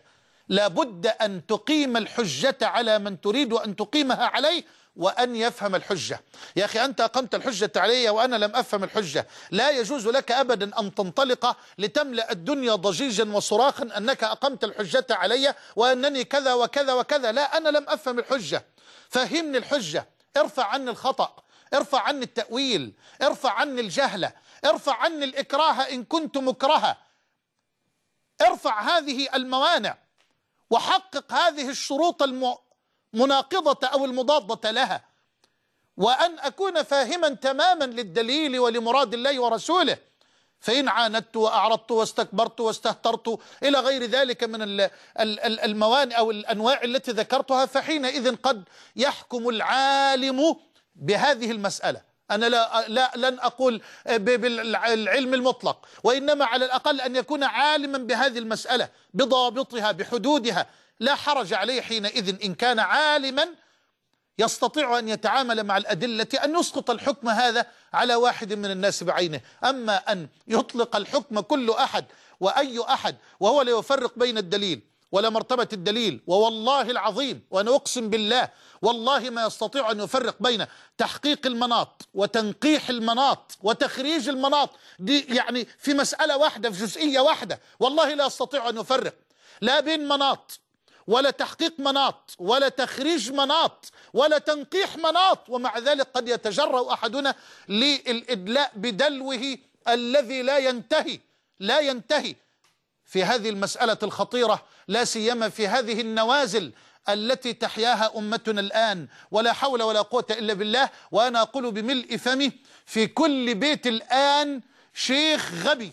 لابد أن تقيم الحجة على من تريد أن تقيمها عليه، وأن يفهم الحجة. يا أخي أنت أقمت الحجة علي وأنا لم أفهم الحجة، لا يجوز لك أبدا أن تنطلق لتملأ الدنيا ضجيجا وصراخا أنك أقمت الحجة علي وأنني كذا وكذا وكذا. لا، أنا لم أفهم الحجة، فهمني الحجة، ارفع عني الخطأ، ارفع عني التأويل، ارفع عني الجهل، ارفع عني الإكراه إن كنت مكرها، ارفع هذه الموانع وحقق هذه الشروط المناقضة أو المضادة لها، وأن أكون فاهما تماما للدليل ولمراد الله ورسوله. فإن عاندت وأعرضت واستكبرت واستهترت إلى غير ذلك من الموانع أو الأنواع التي ذكرتها، فحينئذ قد يحكم العالم بهذه المسألة. أنا لا, لا لن أقول بالعلم المطلق، وإنما على الأقل أن يكون عالما بهذه المسألة بضابطها بحدودها. لا حرج عليه حينئذ إن كان عالما يستطيع أن يتعامل مع الأدلة أن يسقط الحكم هذا على واحد من الناس بعينه. أما أن يطلق الحكم كل أحد وأي أحد وهو لا يفرق بين الدليل ولا مرتبة الدليل، ووالله العظيم وأنا أقسم بالله والله ما يستطيع أن يفرق بين تحقيق المناط وتنقيح المناط وتخريج المناط، دي يعني في مسألة واحدة في جزئية واحدة، والله لا يستطيع أن يفرق لا بين مناط ولا تحقيق مناط ولا تخريج مناط ولا تنقيح مناط. ومع ذلك قد يتجرأ أحدنا للإدلاء بدلوه الذي لا ينتهي لا ينتهي في هذه المسألة الخطيرة، لا سيما في هذه النوازل التي تحياها أمتنا الآن. ولا حول ولا قوة إلا بالله. وأنا أقول بملء فمي: في كل بيت الآن شيخ غبي،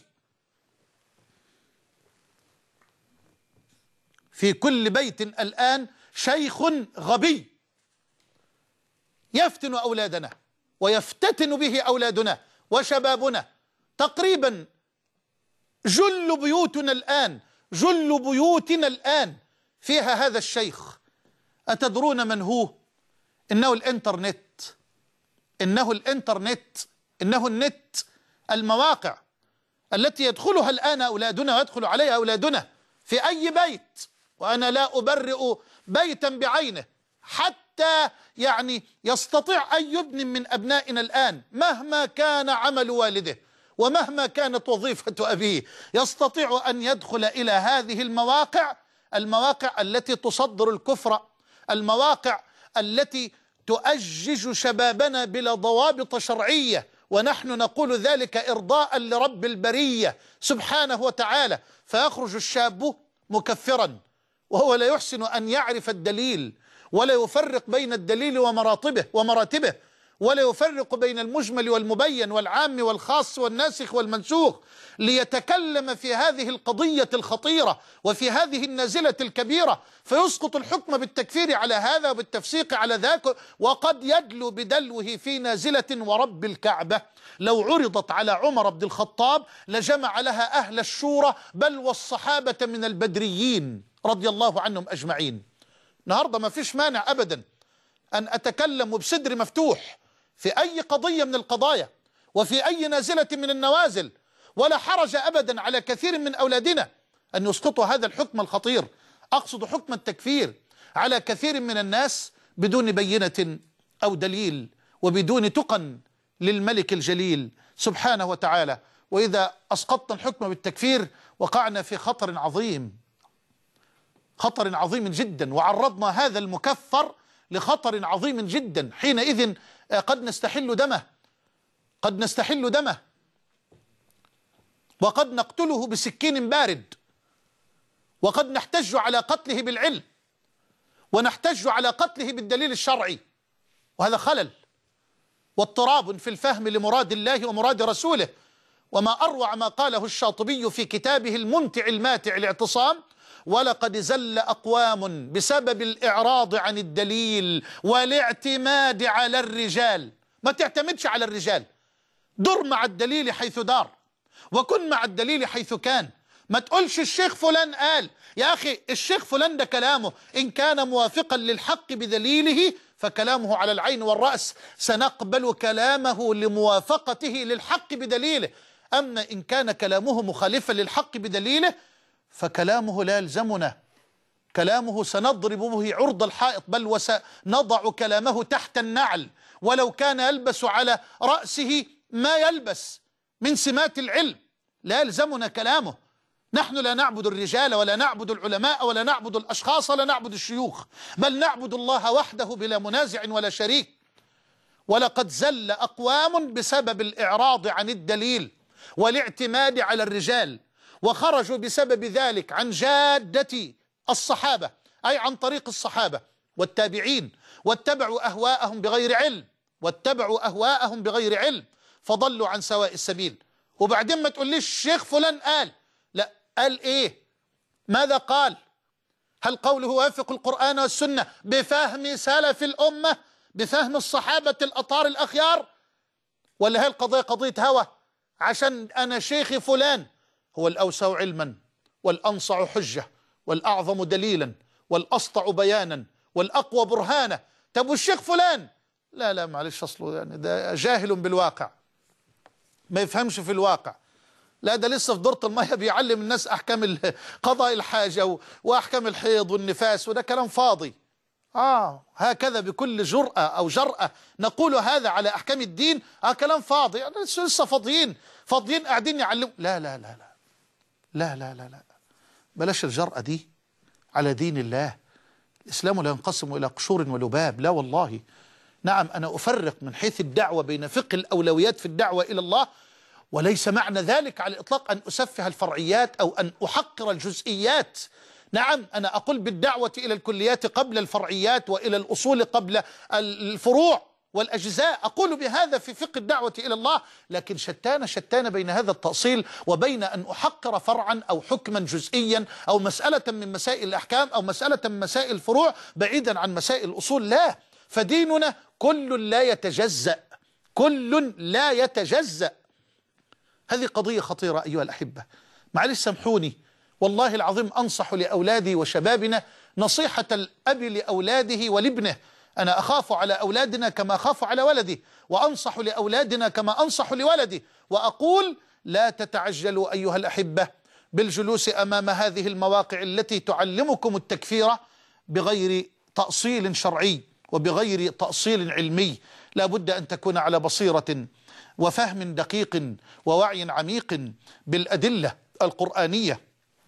في كل بيت الآن شيخ غبي يفتن أولادنا ويفتتن به أولادنا وشبابنا. تقريبا جل بيوتنا الآن جل بيوتنا الآن فيها هذا الشيخ. أتدرون من هو؟ إنه الإنترنت، إنه الإنترنت إنه النت، المواقع التي يدخلها الآن أولادنا ويدخل عليها أولادنا في أي بيت. وأنا لا أبرئ بيتا بعينه، حتى يعني يستطيع أي ابن من أبنائنا الآن مهما كان عمل والده ومهما كانت وظيفة أبيه يستطيع أن يدخل إلى هذه المواقع، المواقع التي تصدر الكفر، المواقع التي تؤجج شبابنا بلا ضوابط شرعية، ونحن نقول ذلك إرضاء لرب البرية سبحانه وتعالى. فيخرج الشاب مكفرا وهو لا يحسن أن يعرف الدليل ولا يفرق بين الدليل ومراتبه ومراتبه ولا يفرق بين المجمل والمبين والعام والخاص والناسخ والمنسوخ، ليتكلم في هذه القضية الخطيرة وفي هذه النازلة الكبيرة، فيسقط الحكم بالتكفير على هذا وبالتفسيق على ذاك، وقد يدلو بدلوه في نازلة ورب الكعبة لو عرضت على عمر بن الخطاب لجمع لها أهل الشورى بل والصحابة من البدريين رضي الله عنهم أجمعين. النهاردة ما فيش مانع أبدا أن أتكلم بصدر مفتوح في أي قضية من القضايا وفي أي نازلة من النوازل، ولا حرج أبدا على كثير من أولادنا أن يسقطوا هذا الحكم الخطير. أقصد حكم التكفير على كثير من الناس بدون بينة أو دليل وبدون تقن للملك الجليل سبحانه وتعالى. وإذا أسقطنا الحكم بالتكفير وقعنا في خطر عظيم، خطر عظيم جدا، وعرضنا هذا المكفر لخطر عظيم جدا. حينئذ قد نستحل دمه قد نستحل دمه وقد نقتله بسكين بارد، وقد نحتج على قتله بالعلم ونحتج على قتله بالدليل الشرعي، وهذا خلل واضطراب في الفهم لمراد الله ومراد رسوله. وما أروع ما قاله الشاطبي في كتابه الممتع الماتع الاعتصام: ولقد زل أقوام بسبب الإعراض عن الدليل والاعتماد على الرجال. ما تعتمدش على الرجال، در مع الدليل حيث دار وكن مع الدليل حيث كان. ما تقولش الشيخ فلان قال. يا أخي الشيخ فلان ده كلامه إن كان موافقا للحق بدليله فكلامه على العين والرأس، سنقبل كلامه لموافقته للحق بدليله. أما إن كان كلامه مخالفا للحق بدليله فكلامه لا يلزمنا كلامه سنضرب به عرض الحائط، بل وسنضع كلامه تحت النعل، ولو كان يلبس على رأسه ما يلبس من سمات العلم لا يلزمنا كلامه. نحن لا نعبد الرجال ولا نعبد العلماء ولا نعبد الأشخاص ولا نعبد الشيوخ، بل نعبد الله وحده بلا منازع ولا شريك. ولقد زل أقوام بسبب الإعراض عن الدليل والاعتماد على الرجال، وخرجوا بسبب ذلك عن جادة الصحابة، أي عن طريق الصحابة والتابعين، واتبعوا أهواءهم بغير علم واتبعوا أهواءهم بغير علم فضلوا عن سواء السبيل. وبعدين ما تقوليش الشيخ فلان قال، لا، قال إيه؟ ماذا قال؟ هل قوله يوافق القرآن والسنة بفهم سلف الأمة، بفهم الصحابة الأطهار الأخيار، ولا هي القضية قضية هوى عشان أنا شيخي فلان هو الأوسع علما والأنصع حجة والأعظم دليلا والأسطع بيانا والأقوى برهانا؟ طب والشيخ فلان لا لا معلش أصله يعني ده جاهل بالواقع، ما يفهمش في الواقع، لا ده لسه في دورة المية بيعلم الناس أحكام قضاء الحاجة وأحكام الحيض والنفاس، وده كلام فاضي. آه هكذا بكل جرأة أو جرأة نقول هذا على أحكام الدين، آه كلام فاضي، يعني لسه فاضيين فاضيين قاعدين يعلموا. لا لا لا لا لا لا لا لا بلاش الجرأة دي على دين الله. الإسلام لا ينقسم إلى قشور ولباب، لا والله. نعم أنا أفرق من حيث الدعوة بين فقه الأولويات في الدعوة إلى الله، وليس معنى ذلك على الإطلاق أن أسفه الفرعيات أو أن أحقر الجزئيات. نعم أنا أقول بالدعوة إلى الكليات قبل الفرعيات وإلى الأصول قبل الفروع والأجزاء، أقول بهذا في فقه الدعوة إلى الله، لكن شتان شتان بين هذا التأصيل وبين أن أحقر فرعا أو حكما جزئيا أو مسألة من مسائل الأحكام أو مسألة من مسائل الفروع بعيدا عن مسائل الأصول. لا، فديننا كل لا يتجزأ، كل لا يتجزأ. هذه قضية خطيرة أيها الأحبة. معلش سامحوني والله العظيم، أنصح لأولادي وشبابنا نصيحة الأب لأولاده ولابنه. أنا أخاف على أولادنا كما أخاف على ولدي، وأنصح لأولادنا كما أنصح لولدي، وأقول لا تتعجلوا أيها الأحبة بالجلوس أمام هذه المواقع التي تعلمكم التكفير بغير تأصيل شرعي وبغير تأصيل علمي. لا بد أن تكون على بصيرة وفهم دقيق ووعي عميق بالأدلة القرآنية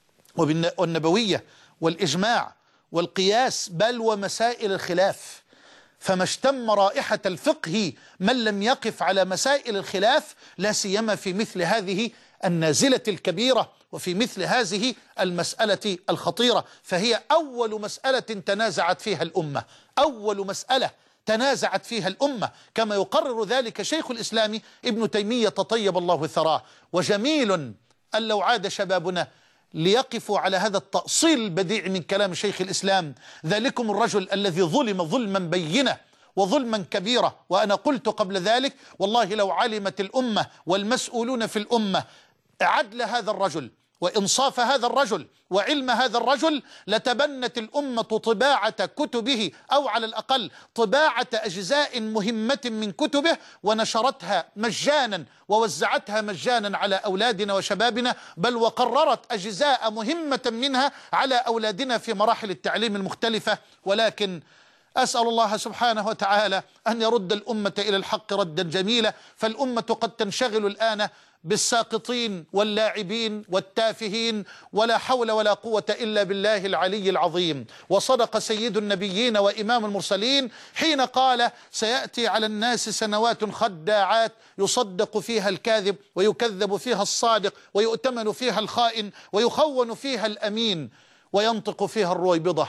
والنبوية والإجماع والقياس، بل ومسائل الخلاف. فما اشتم رائحة الفقه من لم يقف على مسائل الخلاف، لا سيما في مثل هذه النازلة الكبيرة وفي مثل هذه المسألة الخطيرة، فهي أول مسألة تنازعت فيها الأمة، أول مسألة تنازعت فيها الأمة، كما يقرر ذلك شيخ الإسلام ابن تيمية طيب الله ثراه. وجميل أن لو عاد شبابنا ليقفوا على هذا التأصيل البديع من كلام شيخ الإسلام، ذلكم الرجل الذي ظلم ظلما بينا وظلما كبيرا. وأنا قلت قبل ذلك والله لو علمت الأمة والمسؤولون في الأمة عدل هذا الرجل وإنصاف هذا الرجل وعلم هذا الرجل، لتبنت الأمة طباعة كتبه، أو على الأقل طباعة أجزاء مهمة من كتبه، ونشرتها مجانا ووزعتها مجانا على أولادنا وشبابنا، بل وقررت أجزاء مهمة منها على أولادنا في مراحل التعليم المختلفة. ولكن أسأل الله سبحانه وتعالى أن يرد الأمة إلى الحق ردا جميلا، فالأمة قد تنشغل الآن بالساقطين واللاعبين والتافهين، ولا حول ولا قوة إلا بالله العلي العظيم. وصدق سيد النبيين وإمام المرسلين حين قال سيأتي على الناس سنوات خداعات يصدق فيها الكاذب ويكذب فيها الصادق ويؤتمن فيها الخائن ويخون فيها الأمين وينطق فيها الرويبضة.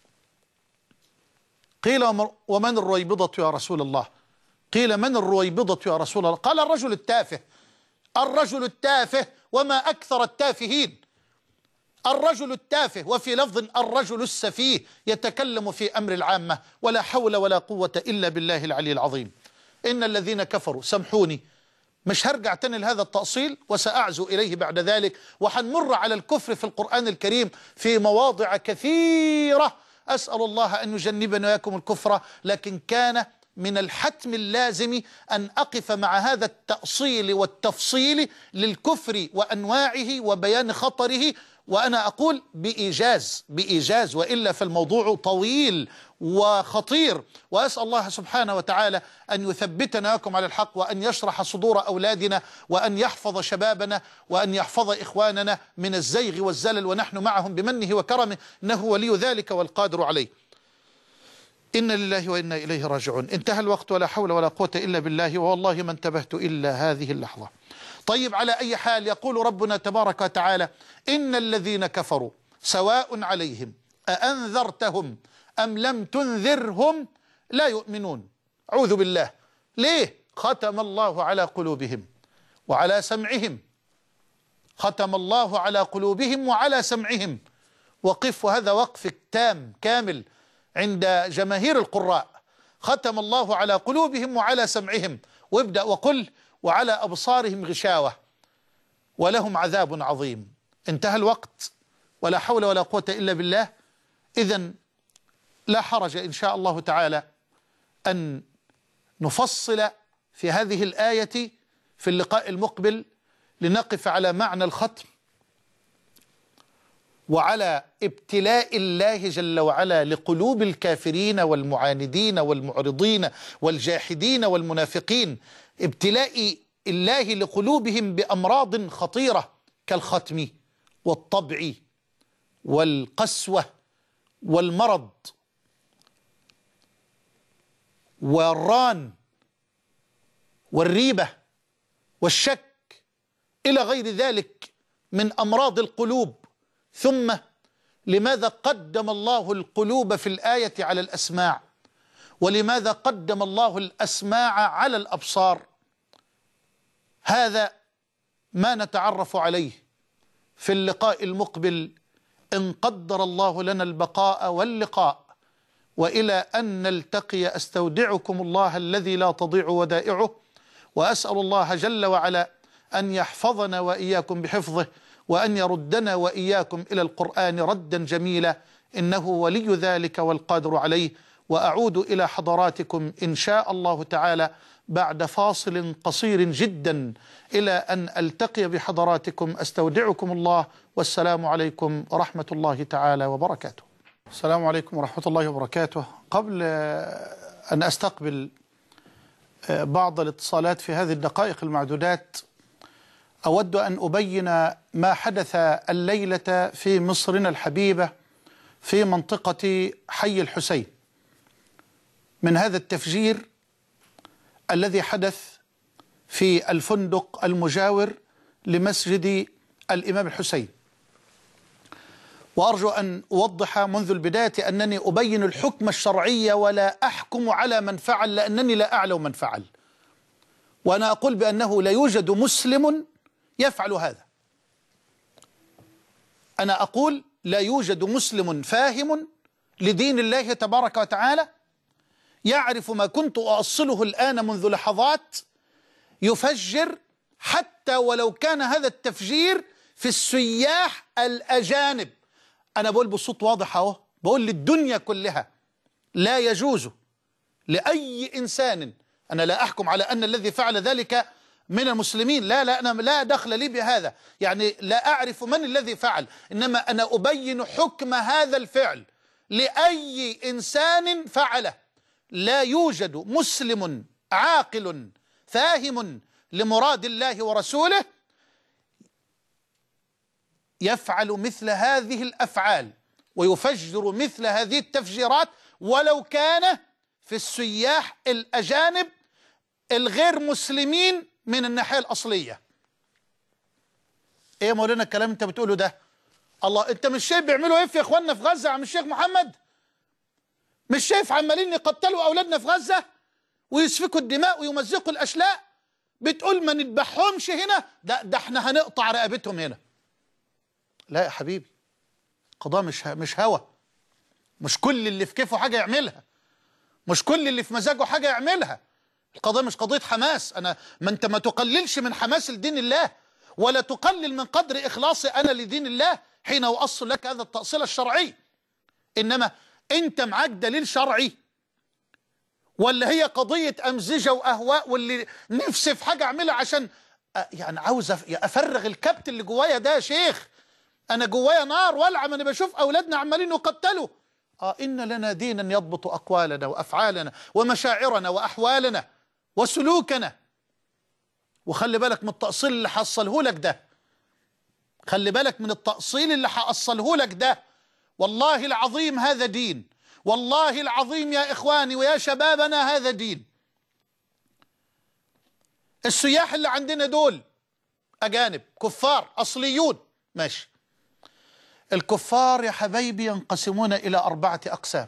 قيل ومن الرويبضة يا رسول الله؟ قيل من الرويبضة يا رسول الله؟ قال الرجل التافه. الرجل التافه، وما أكثر التافهين. الرجل التافه، وفي لفظ الرجل السفيه، يتكلم في أمر العامة، ولا حول ولا قوة إلا بالله العلي العظيم. إن الذين كفروا، سامحوني مش هرجع تاني لهذا التأصيل وسأعزو إليه بعد ذلك، وحنمر على الكفر في القرآن الكريم في مواضع كثيرة. أسأل الله أن يجنبنا وإياكم الكفر، لكن كان من الحتم اللازم أن أقف مع هذا التأصيل والتفصيل للكفر وأنواعه وبيان خطره، وأنا أقول بإيجاز بإيجاز، وإلا فالموضوع طويل وخطير. وأسأل الله سبحانه وتعالى أن يثبتنا وياكم على الحق، وأن يشرح صدور أولادنا، وأن يحفظ شبابنا، وأن يحفظ إخواننا من الزيغ والزلل، ونحن معهم بمنه وكرمه، إنه ولي ذلك والقادر عليه. إنا لله وإنا إليه راجعون. انتهى الوقت، ولا حول ولا قوة إلا بالله، والله ما انتبهت إلا هذه اللحظة. طيب، على أي حال، يقول ربنا تبارك وتعالى: إن الذين كفروا سواء عليهم أأنذرتهم أم لم تنذرهم لا يؤمنون. أعوذ بالله. ليه؟ ختم الله على قلوبهم وعلى سمعهم. ختم الله على قلوبهم وعلى سمعهم. وقف، هذا وقف تام كامل عند جماهير القراء. ختم الله على قلوبهم وعلى سمعهم، وابدأ وقل: وعلى أبصارهم غشاوة ولهم عذاب عظيم. انتهى الوقت، ولا حول ولا قوة إلا بالله. إذن لا حرج إن شاء الله تعالى أن نفصل في هذه الآية في اللقاء المقبل، لنقف على معنى الختم وعلى ابتلاء الله جل وعلا لقلوب الكافرين والمعاندين والمعرضين والجاحدين والمنافقين، ابتلاء الله لقلوبهم بأمراض خطيرة كالختم والطبع والقسوة والمرض والران والريبة والشك إلى غير ذلك من أمراض القلوب. ثم لماذا قدم الله القلوب في الآية على الأسماع؟ ولماذا قدم الله الأسماع على الأبصار؟ هذا ما نتعرف عليه في اللقاء المقبل إن قدر الله لنا البقاء واللقاء. وإلى أن نلتقي أستودعكم الله الذي لا تضيع ودائعه، وأسأل الله جل وعلا أن يحفظنا وإياكم بحفظه، وأن يردنا وإياكم إلى القرآن ردا جميلا، إنه ولي ذلك والقادر عليه. وأعود إلى حضراتكم إن شاء الله تعالى بعد فاصل قصير جدا، إلى أن ألتقي بحضراتكم. أستودعكم الله، والسلام عليكم ورحمة الله تعالى وبركاته. السلام عليكم ورحمة الله وبركاته. قبل أن أستقبل بعض الاتصالات في هذه الدقائق المعدودات، أود أن أبين ما حدث الليلة في مصرنا الحبيبة في منطقة حي الحسين من هذا التفجير الذي حدث في الفندق المجاور لمسجد الإمام الحسين. وأرجو أن أوضح منذ البداية أنني أبين الحكم الشرعي ولا أحكم على من فعل، لأنني لا أعلم من فعل. وأنا أقول بأنه لا يوجد مسلم يفعل هذا. أنا أقول لا يوجد مسلم فاهم لدين الله تبارك وتعالى يعرف ما كنت أؤصله الآن منذ لحظات يفجر، حتى ولو كان هذا التفجير في السياح الأجانب. أنا بقول بصوت واضح أهو، بقول للدنيا كلها لا يجوز لأي إنسان، أنا لا أحكم على أن الذي فعل ذلك من المسلمين، لا لا أنا لا دخل لي بهذا، يعني لا أعرف من الذي فعل، إنما أنا أبين حكم هذا الفعل لأي إنسان فعله. لا يوجد مسلم عاقل فاهم لمراد الله ورسوله يفعل مثل هذه الأفعال ويفجر مثل هذه التفجيرات، ولو كان في السياح الأجانب الغير مسلمين من الناحية الأصلية. ايه يا مولانا الكلام انت بتقوله ده؟ الله، انت مش شايف بيعملوا ايه في اخواننا في غزة يا عم الشيخ محمد؟ مش شايف عمالين يقتلوا اولادنا في غزة ويسفكوا الدماء ويمزقوا الاشلاء؟ بتقول ما نذبحهمش هنا؟ ده ده احنا هنقطع رقبتهم هنا. لا يا حبيبي، القضاء مش مش هوى، مش كل اللي في كيفه حاجة يعملها، مش كل اللي في مزاجه حاجة يعملها. القضاء مش قضية حماس. أنا ما أنت ما تقللش من حماس لدين الله، ولا تقلل من قدر إخلاصي أنا لدين الله حين أؤصل لك هذا التأصيل الشرعي. إنما أنت معاك دليل شرعي ولا هي قضية أمزجة وأهواء واللي نفسي في حاجة أعملها عشان يعني عاوز أفرغ الكبت اللي جوايا ده يا شيخ. أنا جوايا نار ولعة، أنا بشوف أولادنا عمالين يقتلوا. آه إن لنا دينا يضبط أقوالنا وأفعالنا ومشاعرنا وأحوالنا وسلوكنا. وخلي بالك من التأصيل اللي حصله لك ده، خلي بالك من التأصيل اللي حأصله لك ده. والله العظيم هذا دين، والله العظيم يا إخواني ويا شبابنا هذا دين. السياح اللي عندنا دول أجانب كفار أصليون، ماشي. الكفار يا حبايبي ينقسمون إلى أربعة أقسام.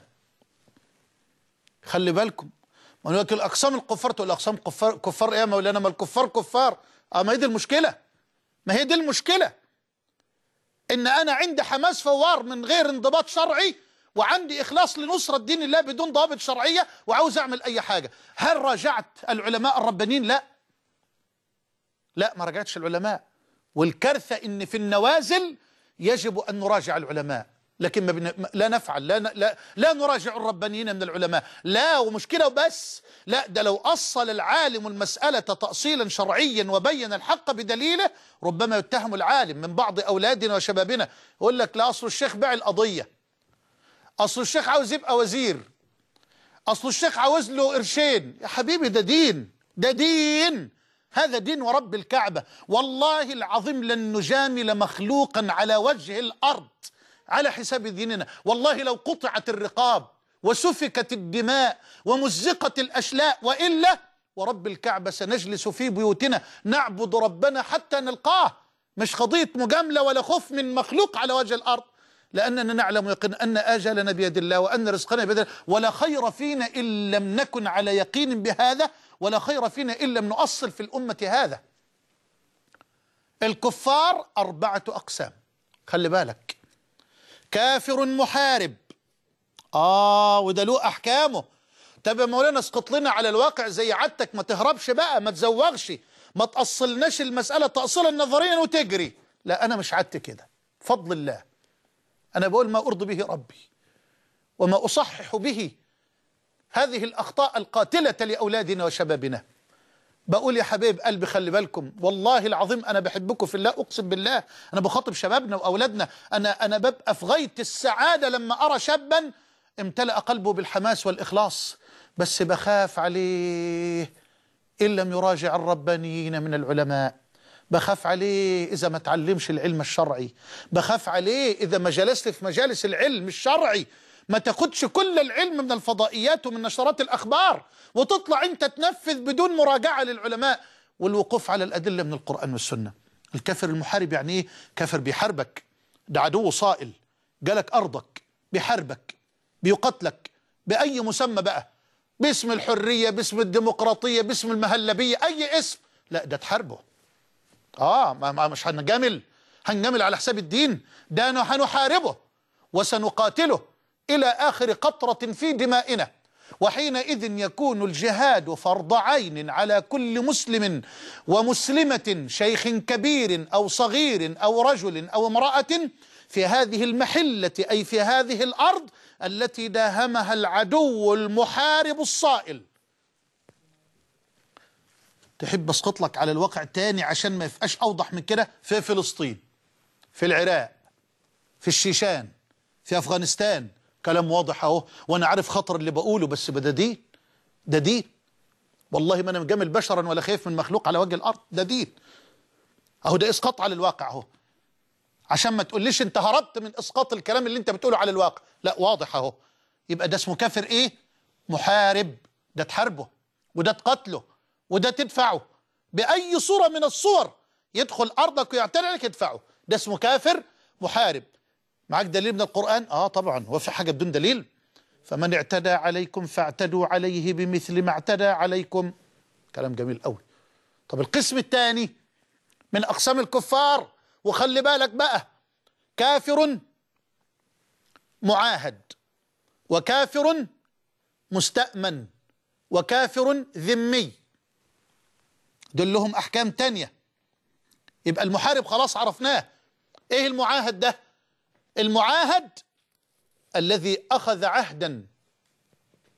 خلي بالكم، ما هو الأقسام الكفار تقول الأقسام كفار كفار إيه يا مولانا؟ ما الكفار كفار. أه ما هي دي المشكلة، ما هي دي المشكلة، إن أنا عندي حماس فوار من غير انضباط شرعي، وعندي إخلاص لنصرة دين الله بدون ضوابط شرعية، وعاوز أعمل أي حاجة. هل راجعت العلماء الربانيين؟ لا لا، ما راجعتش العلماء. والكارثة إن في النوازل يجب أن نراجع العلماء، لكن ما بن... لا نفعل، لا, ن... لا لا نراجع الربانيين من العلماء، لا. ومشكلة وبس، لا، ده لو أصل العالم المسألة تأصيلا شرعيا وبين الحق بدليله، ربما يتهم العالم من بعض أولادنا وشبابنا، يقول لك لا أصل الشيخ باع القضية، أصل الشيخ عاوز يبقى وزير، أصل الشيخ عاوز له قرشين. يا حبيبي ده دين، ده دين، هذا دين ورب الكعبة. والله العظيم لن نجامل مخلوقا على وجه الأرض على حساب ديننا. والله لو قطعت الرقاب وسفكت الدماء ومزقت الأشلاء، وإلا ورب الكعبة سنجلس في بيوتنا نعبد ربنا حتى نلقاه. مش قضية مجاملة ولا خوف من مخلوق على وجه الأرض، لأننا نعلم يقين أن آجالنا بيد الله وأن رزقنا بيد الله، ولا خير فينا إن لم نكن على يقين بهذا، ولا خير فينا إن لم نؤصل في الأمة هذا. الكفار أربعة أقسام، خلي بالك. كافر محارب، آه وده له أحكامه. طب يا مولانا اسقط لنا على الواقع زي عادتك، ما تهربش بقى، ما تزوغش، ما تأصلناش المسألة تأصيلا نظريا وتجري. لا، أنا مش عادت كده بفضل الله. أنا بقول ما أرضي به ربي وما أصحح به هذه الأخطاء القاتلة لأولادنا وشبابنا. بقول يا حبيب قلبي خلي بالكم، والله العظيم أنا بحبكم في الله، أقسم بالله. أنا بخاطب شبابنا وأولادنا، أنا أنا ببقى في غاية السعادة لما أرى شابا امتلأ قلبه بالحماس والإخلاص، بس بخاف عليه إن لم يراجع الربانيين من العلماء، بخاف عليه إذا ما تعلمش العلم الشرعي، بخاف عليه إذا ما جلست في مجالس العلم الشرعي، ما تاخدش كل العلم من الفضائيات ومن نشرات الأخبار وتطلع أنت تنفذ بدون مراجعة للعلماء والوقوف على الأدلة من القرآن والسنة. الكافر المحارب يعني إيه؟ كافر بيحاربك، ده عدو صائل جالك أرضك، بيحاربك، بيقتلك بأي مسمى بقى، باسم الحرية، باسم الديمقراطية، باسم المهلبية، أي اسم، لا ده تحاربه. آه ما مش هنجامل، هنجامل على حساب الدين، ده هنحاربه وسنقاتله إلى آخر قطرة في دمائنا. وحينئذ يكون الجهاد فرض عين على كل مسلم ومسلمة، شيخ كبير أو صغير أو رجل أو امرأة، في هذه المحلة أي في هذه الأرض التي داهمها العدو المحارب الصائل. تحب اسقط لك على الواقع تاني عشان ما يبقاش أوضح من كده؟ في فلسطين، في العراق، في الشيشان، في أفغانستان، كلام واضح اهو، وانا عارف خطر اللي بقوله، بس ده دين، ده دين، والله ما انا مجامل بشرا ولا خايف من مخلوق على وجه الارض، ده دين اهو. ده اسقاط على الواقع اهو، عشان ما تقوليش انت هربت من اسقاط الكلام اللي انت بتقوله على الواقع، لا واضح اهو. يبقى ده اسمه كافر ايه؟ محارب، ده تحاربه وده تقتله وده تدفعه باي صورة من الصور، يدخل ارضك ويعتدي عليك يدفعه، ده اسمه كافر محارب. معاك دليل من القرآن؟ اه طبعا، هو في حاجة بدون دليل؟ فمن اعتدى عليكم فاعتدوا عليه بمثل ما اعتدى عليكم. كلام جميل قوي. طب القسم الثاني من أقسام الكفار، وخلي بالك بقى، كافر معاهد، وكافر مستأمن، وكافر ذمي، دول لهم أحكام تانية. يبقى المحارب خلاص عرفناه. ايه المعاهد ده؟ المعاهد الذي أخذ عهدا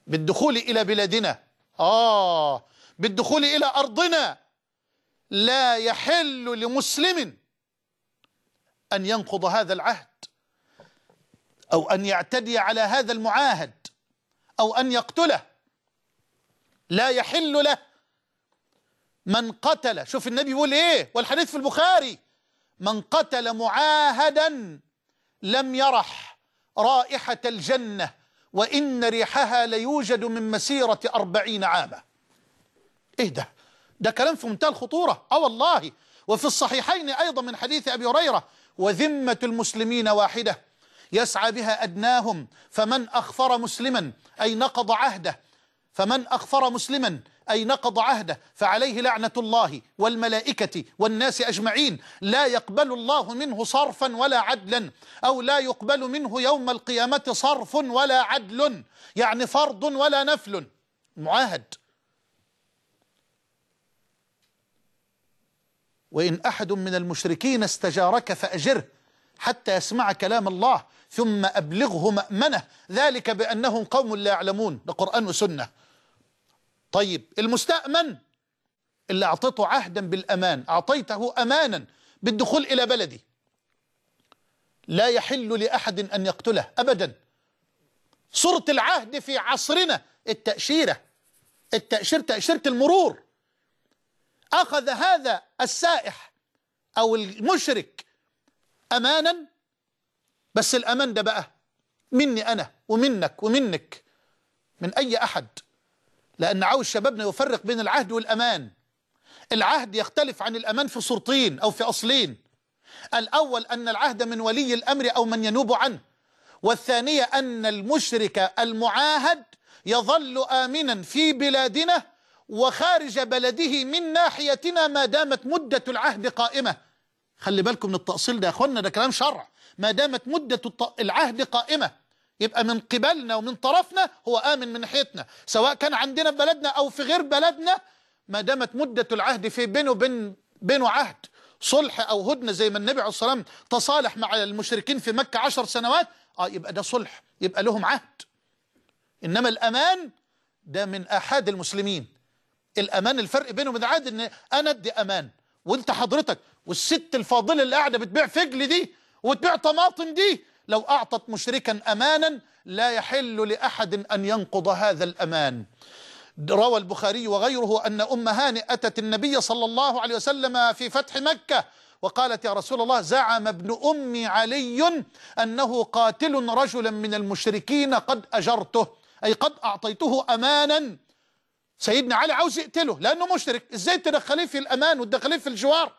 بالدخول إلى بلادنا، آه بالدخول إلى أرضنا، لا يحل لمسلم أن ينقض هذا العهد أو أن يعتدي على هذا المعاهد أو أن يقتله. لا يحل له. من قتل، شوف النبي يقول إيه والحديث في البخاري: من قتل معاهدا لم يرح رائحة الجنة وإن ريحها ليوجد من مسيرة أربعين عاما. إيه ده؟ ده كلام في منتهى الخطورة. آه والله. وفي الصحيحين أيضا من حديث أبي هريرة: وذمة المسلمين واحدة يسعى بها أدناهم، فمن أخفر مسلما أي نقض عهده فمن أخفر مسلما أي نقض عهده فعليه لعنة الله والملائكة والناس أجمعين، لا يقبل الله منه صرفا ولا عدلا، أو لا يقبل منه يوم القيامة صرف ولا عدل، يعني فرض ولا نفل. معاهد. وإن أحد من المشركين استجارك فأجره حتى يسمع كلام الله ثم أبلغه مأمنه، ذلك بأنهم قوم لا يعلمون. ده قرآن وسنة. طيب المستأمن اللي أعطيته عهدا بالأمان، أعطيته أمانا بالدخول إلى بلدي، لا يحل لأحد أن يقتله أبدا. صورة العهد في عصرنا التأشيرة، التأشير تأشيرة المرور. أخذ هذا السائح أو المشرك أمانا، بس الأمان ده بقى مني أنا ومنك ومنك، من أي أحد، لأن عاوز شبابنا يفرق بين العهد والأمان. العهد يختلف عن الأمان في صورتين أو في أصلين: الأول أن العهد من ولي الأمر أو من ينوب عنه، والثانية أن المشرك المعاهد يظل آمنا في بلادنا وخارج بلده من ناحيتنا ما دامت مدة العهد قائمة. خلي بالكم من التأصيل ده يا أخوانا، ده كلام شرع. ما دامت مدة العهد قائمة يبقى من قبلنا ومن طرفنا هو آمن من ناحيتنا، سواء كان عندنا في بلدنا أو في غير بلدنا. ما دامت مدة العهد في بينه وبين بينه عهد صلح أو هدنة، زي ما النبي عليه الصلاة والسلام تصالح مع المشركين في مكة عشر سنوات، آه يبقى ده صلح، يبقى لهم عهد. إنما الأمان ده من آحاد المسلمين. الأمان الفرق بينه وبين العهد إن أنا أدي أمان وأنت حضرتك والست الفاضلة اللي قاعدة بتبيع فجل دي وتبيع طماطم دي، لو أعطت مشركا أمانا لا يحل لأحد أن ينقض هذا الأمان. روى البخاري وغيره أن أم هانئ أتت النبي صلى الله عليه وسلم في فتح مكة وقالت: يا رسول الله، زعم ابن أمي علي أنه قاتل رجلا من المشركين قد أجرته، أي قد أعطيته أمانا. سيدنا علي عاوز يقتله لأنه مشرك، إزاي تدخليه في الأمان وتدخليه في الجوار؟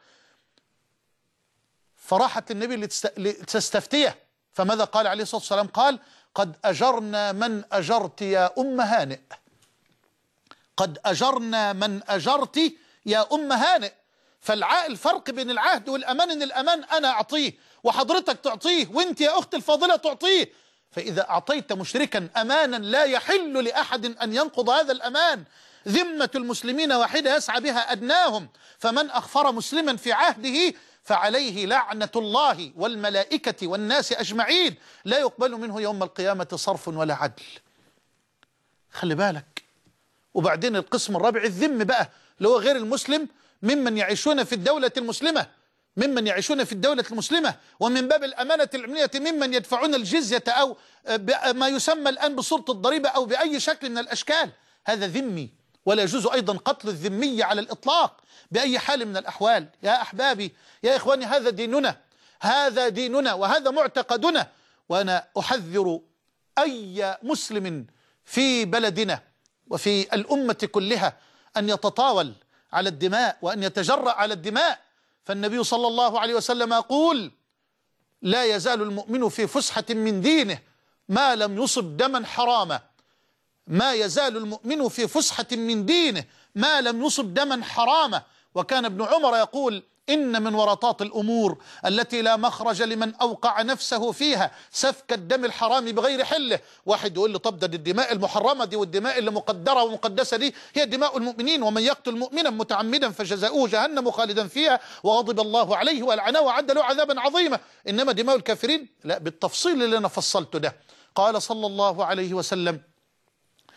فراحت النبي لتستفتيه، فماذا قال عليه الصلاة والسلام؟ قال: قد أجرنا من أجرت يا أم هانئ، قد أجرنا من أجرت يا أم هانئ. فالفرق بين العهد والأمان إن الأمان أنا أعطيه وحضرتك تعطيه وإنت يا أخت الفاضلة تعطيه. فإذا أعطيت مشركا أمانا لا يحل لأحد أن ينقض هذا الأمان. ذمة المسلمين واحدة يسعى بها أدناهم، فمن أخفر مسلما في عهده فعليه لعنة الله والملائكة والناس أجمعين، لا يقبل منه يوم القيامة صرف ولا عدل. خلي بالك. وبعدين القسم الرابع الذم بقى، اللي هو غير المسلم ممن يعيشون في الدولة المسلمة، ممن يعيشون في الدولة المسلمة، ومن باب الأمانة العلمية ممن يدفعون الجزية أو ما يسمى الآن بصورة الضريبة أو بأي شكل من الأشكال. هذا ذمي، ولا يجوز أيضا قتل الذمي على الإطلاق بأي حال من الأحوال. يا أحبابي يا إخواني، هذا ديننا، هذا ديننا وهذا معتقدنا. وأنا أحذر أي مسلم في بلدنا وفي الأمة كلها أن يتطاول على الدماء وأن يتجرأ على الدماء. فالنبي صلى الله عليه وسلم يقول: لا يزال المؤمن في فسحة من دينه ما لم يصب دما حراما. ما يزال المؤمن في فسحة من دينه ما لم يصب دما حراما. وكان ابن عمر يقول: إن من ورطات الأمور التي لا مخرج لمن أوقع نفسه فيها سفك الدم الحرام بغير حله. واحد يقول له: طب ده الدماء المحرمة دي والدماء اللي مقدرة ومقدسة دي هي دماء المؤمنين، ومن يقتل مؤمنا متعمدا فجزاؤه جهنم خالدا فيها وغضب الله عليه ولعنه وأعد له عذابا عظيما. إنما دماء الكافرين لا، بالتفصيل اللي أنا فصلته ده. قال صلى الله عليه وسلم: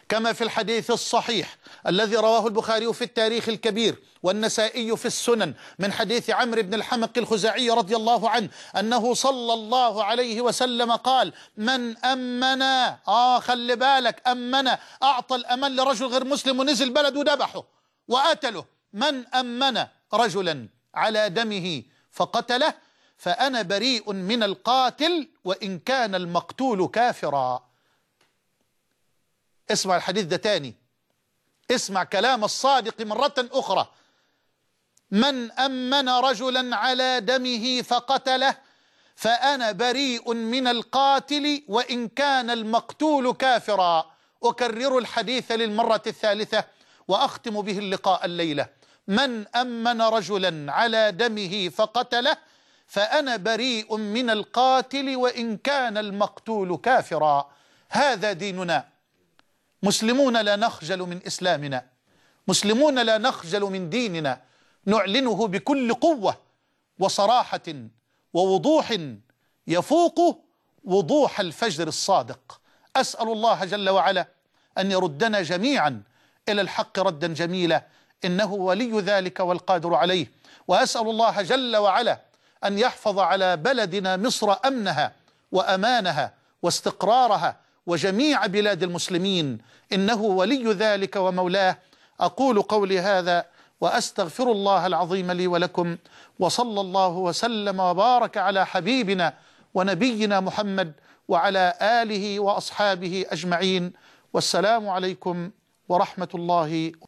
كما في الحديث الصحيح الذي رواه البخاري في التاريخ الكبير والنسائي في السنن من حديث عمرو بن الحمق الخزاعي رضي الله عنه أنه صلى الله عليه وسلم قال: من أمنا آه خلي بالك أمنا أعطى الأمان لرجل غير مسلم ونزل بلد وذبحه وقتله، من أمن رجلا على دمه فقتله فأنا بريء من القاتل وإن كان المقتول كافرا. اسمع الحديث ده تاني، اسمع كلام الصادق مرة أخرى: من أمن رجلا على دمه فقتله فأنا بريء من القاتل وإن كان المقتول كافرا. أكرر الحديث للمرة الثالثة وأختم به اللقاء الليلة: من أمن رجلا على دمه فقتله فأنا بريء من القاتل وإن كان المقتول كافرا. هذا ديننا. مسلمون لا نخجل من إسلامنا، مسلمون لا نخجل من ديننا، نعلنه بكل قوة وصراحة ووضوح يفوق وضوح الفجر الصادق. أسأل الله جل وعلا أن يردنا جميعا إلى الحق ردا جميلا، إنه ولي ذلك والقادر عليه. وأسأل الله جل وعلا أن يحفظ على بلدنا مصر أمنها وأمانها واستقرارها وجميع بلاد المسلمين، إنه ولي ذلك ومولاه. أقول قولي هذا وأستغفر الله العظيم لي ولكم، وصلى الله وسلم وبارك على حبيبنا ونبينا محمد وعلى آله وأصحابه أجمعين، والسلام عليكم ورحمة الله